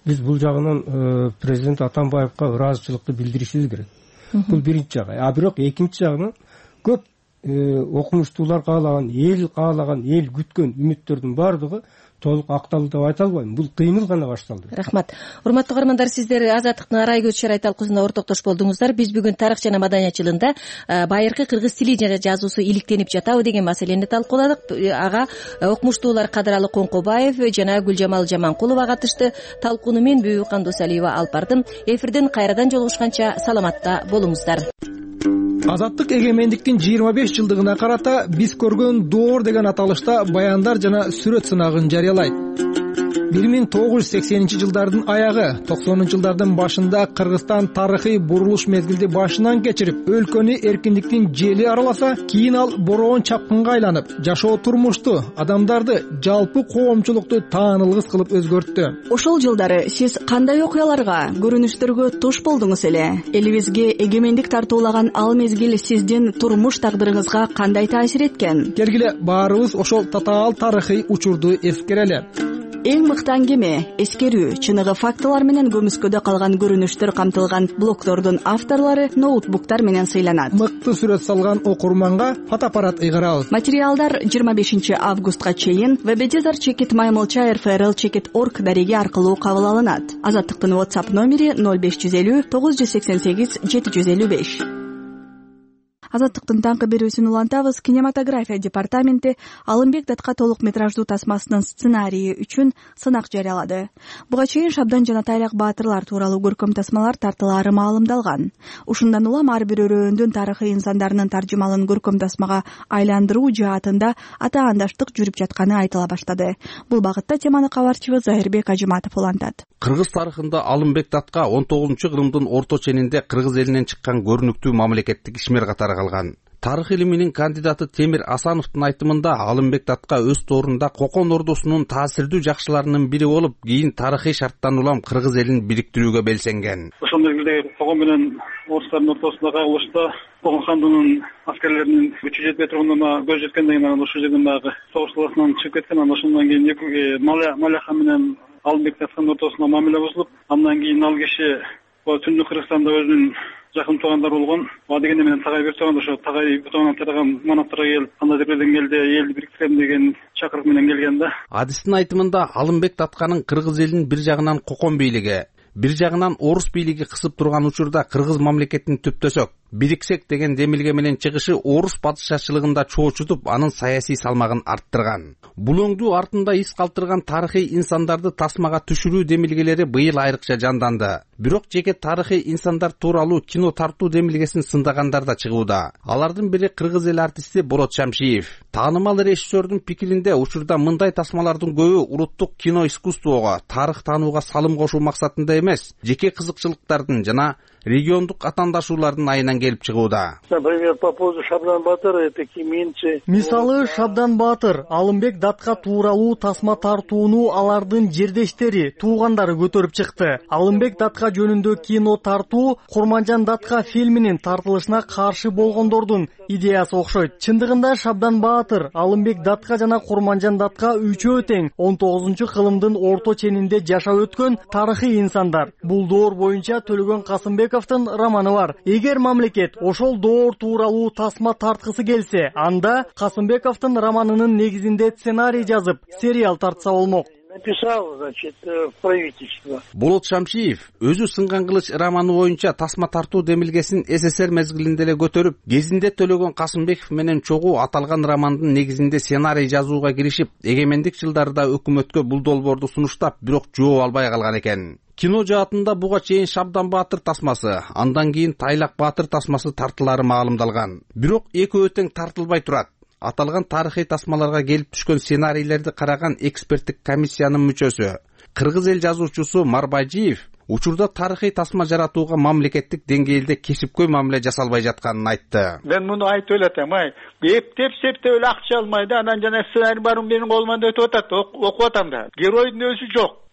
биз бул жагынан президент Атамбаевка ыраазычылыкты билдиришибиз керек. Бул биринчи жагы. А бирок экинчи жагынан көп окумуштуулар каалаган, эл каалаган, эл күткөн үмүттөрдүн баардыгы толук акталды деп айта албайм. Бул кыймыл гана башталды. Рахмат. Урматтуу көрөрмандар, сиздер Азаттыктын арай көз чарай талкуусуна ортоктош болдуңуздар. Биз бүгүн тарых жана маданият жылында байыркы кыргыз тили жана жазуусу иликтенип жатабы деген маселени талкууладык. Ага окумуштуулар Кадыралы Коңкобаев жана Гүлжамал Жаманкулова катышты. Талкууну мен Бүбүкан Досалиева алып бардым. Эфирден кайрадан жолугушканча саламатта болуңуздар. Азаттык эгемендиктин жыйырма беш жылдыгына карата биз көргөн доор деген аталышта баяндар жана сүрөт сынагын жарыялайт. бир миң тогуз жүз сексенинчи жылдардын аягы, токсонунчу жылдардын башында Кыргызстан тарыхый бурулуш мезгилди башынан кечирип, өлкөнү эркиндиктин жели араласа, кийин ал бороон чапкынга айланып, жашоо турмушту, адамдарды, жалпы коомчулукту таанылгыс кылып өзгөрттү. Ошол жылдары сиз кандай окуяларга, көрүнүштөргө туш болдуңуз эле? Элибизге эгемендик тартуулаган ал мезгил сиздин турмуш тагдырыңызга кандай таасир эткен? Келгиле баарыбыз ошол татаал тарыхый учурду эскерели. Эң мыкты аңгеме, эскерүү, чыныгы фактылар менен көмүскөдө калган көрүнүштөр камтылган блогдордун авторлору ноутбуктар менен сыйланат. Мыкты сүрөт салган окурманга фотоаппарат ыйгарабыз. Материалдар жыйырма бешинчи августка чейин веб-эдитор чекит маймылча эр эф эр эл чекит орг дареги аркылуу кабыл алынат. Азаттыктын WhatsApp номери ноль беш жүз элүү тогуз жүз сексен сегиз жети жүз элүү беш. Азаттыктын таңкы берүүсүн улантабыз. Кинематография департаменти Алымбек Датка толук метраждуу тасмасынын сценарийи үчүн сынак жарыялады. Буга чейин Шабдан жана Тайлак баатырлар тууралуу көркөм тасмалар тартылаары маалымдалган. Ушундан улам ар бир өрөөндүн тарыхый инсандарынын таржымалын көркөм тасмага айландыруу жаатында атаандаштык жүрүп жатканы айтыла баштады. Бул багытта теманы кабарчыбыз Зайырбек Ажыматов улантат. Кыргыз тарыхында Алымбек Датка он тогузунчу кылымдын орто ченинде Кыргыз элинен чыккан көрүнүктүү мамлекеттик ишмер катары калган. Тарых илиминин кандидаты Темир Асановдун айтымында Алымбек Датка өз торунда Кокон ордосунун таасирдүү жакшыларынын бири болуп, кийин тарыхый шарттан улам Кыргыз элин бириктирүүгө белсенген. Ошол мезгилде Кокон менен орустардын ортосунда кагылышта Кокон хандыгынын аскерлеринин күчү жетпей тургандыгына көз жеткенден кийин анан ошол жерден дагы согуш талашынан чыгып кеткен. Анан ошондон кийин Малия хан менен Алымбек Даттын ортосунда мамиле бузулуп, андан кийин ал киши Түндүк Кыргызстанда өзүнүн жакын туугандар болгон, ага дегенде менен Тагай Бектурган ошо Тагай Бектургандан тараган манаптарга келип, кандай жерден келди, элди бириктирем деген чакырык менен келген да. Адистин айтымында Алымбек Датканын Кыргыз элин бир жагынан Кокон бийлиги, бир жагынан орус бийлиги кысып турган учурда Кыргыз мамлекетин түптөсөк, бириксек деген демилге менен чыгышы орус падышачылыгында чоочутуп, анын саясий салмагын арттырган. Бул өңдүү артында из калтырган тарыхый инсандарды тасмага түшүрүү демилгелери быйыл айрыкча жанданды. Бирок жеке тарыхый инсандар тууралуу кино тартуу демилгесин сындагандар да чыгууда. Алардын бири кыргыз эл артисти Болот Шамшиев. Таанымал режиссердун пикиринде учурда мындай тасмалардын көбү улуттук кино искусствого, тарых таанууга салым кошуу максатында эмес, жеке кызыкчылыктардын жана региондук атаандашуулардын айынан келип чыгууда. Например, по поводу Шабдан Батыр, это Киминчи. Мисалы Шабдан Батыр, Алымбек Датка тууралуу тасма тартууну алардын жердештери, туугандары көтөрүп чыкты. Алымбек Датка жөнүндө кино тартуу Курманжан Датка фильминин тартылышына каршы болгондордун идеясы окшойт. Чындыгында Шабдан Батыр, Алымбек Датка жана Курманжан Датка үчөө тең он тогузунчу кылымдын орто ченинде жашап өткөн тарыхый инсандар. Бул доор боюнча Төлөгөн Касымбековдун романы бар. Эгер мамлекет ошол доор тууралуу тасма тарткысы келсе, анда Касымбековдун романынын негизинде сценарий жазып, сериал тартса болмок. Написал, значит, в правительство. Болот Шамшиев өзү сынган кылыч романы боюнча тасма тартуу демилгесин эс эс эр мезгилинде эле көтөрүп, кезинде Төлөгөн Касымбеков менен чогуу аталган романдын негизинде сценарий жазууга киришип, эгемендик жылдарда өкмөткө бул долбоорду сунуштап, бирок жооп албай калган экен. Кино жаатында буга чейин Шабдан Баатыр тасмасы, андан кийин Тайлак Баатыр тасмасы тартылаары маалымдалган. Бирок экөө тең тартылбай турат. Аталган тарыхый тасмаларга келип түшкөн сценарийлерди караган эксперттик комиссиянын мүчөсү, Кыргыз эл жазуучусу Марбайжиев учурда тарыхый тасма жаратууга мамлекеттик деңгээлде кесипкөй мамиле жасалбай жатканын айтты. Мен муну айтып элетем, ай, эптеп септеп эле акча алмайды, анан жана сценарий барын менин колуман өтүп атат, окуп атам да. Геройдун өзү жок.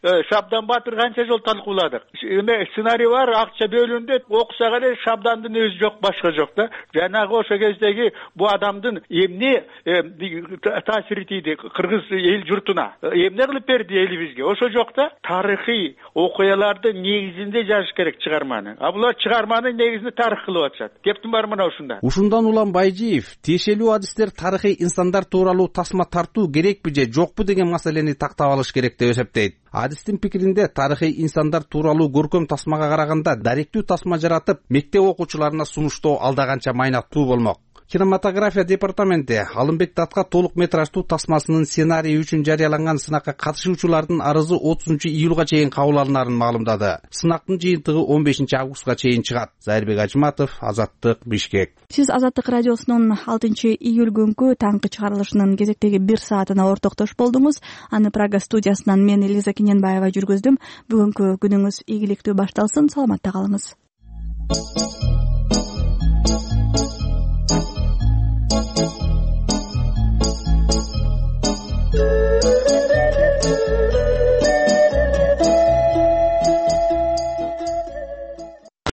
Шабдан Батыр канча жол талкууладык. Эме сценарий бар, акча бөлүндү, окусак эле Шабдандын өзү жок, башка жок да. Жанагы ошо кездеги бу адамдын эмне таасир этиди кыргыз эл журтуна, эмне кылып берди элибизге, ошо жок да. Тарыхый окуялардын негизинде жазыш керек чыгарманы. А булар чыгарманын негизинде тарых кылып атышат. Кептин бар мына ушунда. Ушундан улам Байжиев тиешелүү адистер тарыхый инсандар тууралуу тасма тартуу керекпи же жокпу деген маселени тактап алыш керек деп эсептейт. Адистин пикиринде тарыхый инсандар тууралуу көркөм тасмага караганда даректүү тасма жаратып, мектеп окуучуларына сунуштоо алда канча майнактуу болмок. Кинематография департаменти Алымбек Датка толук метраждуу тасмасынын сценарийи үчүн жарыяланган сынакка катышуучулардын арызы отузунчу июлга чейин кабыл алынарын маалымдады. Сынактын жыйынтыгы он бешинчи августка чейин чыгат. Зайырбек Ажматов, Азаттык, Бишкек. Сиз Азаттык радиосунун алтынчы июль күнкү таңкы чыгарылышынын кезектеги бир саатына ортоктош болдуңуз. Аны Прага студиясынан мен Элиза Кененбаева жүргүздүм. Бүгүнкү күнүңүз ийгиликтүү башталсын. Саламатта калыңыз.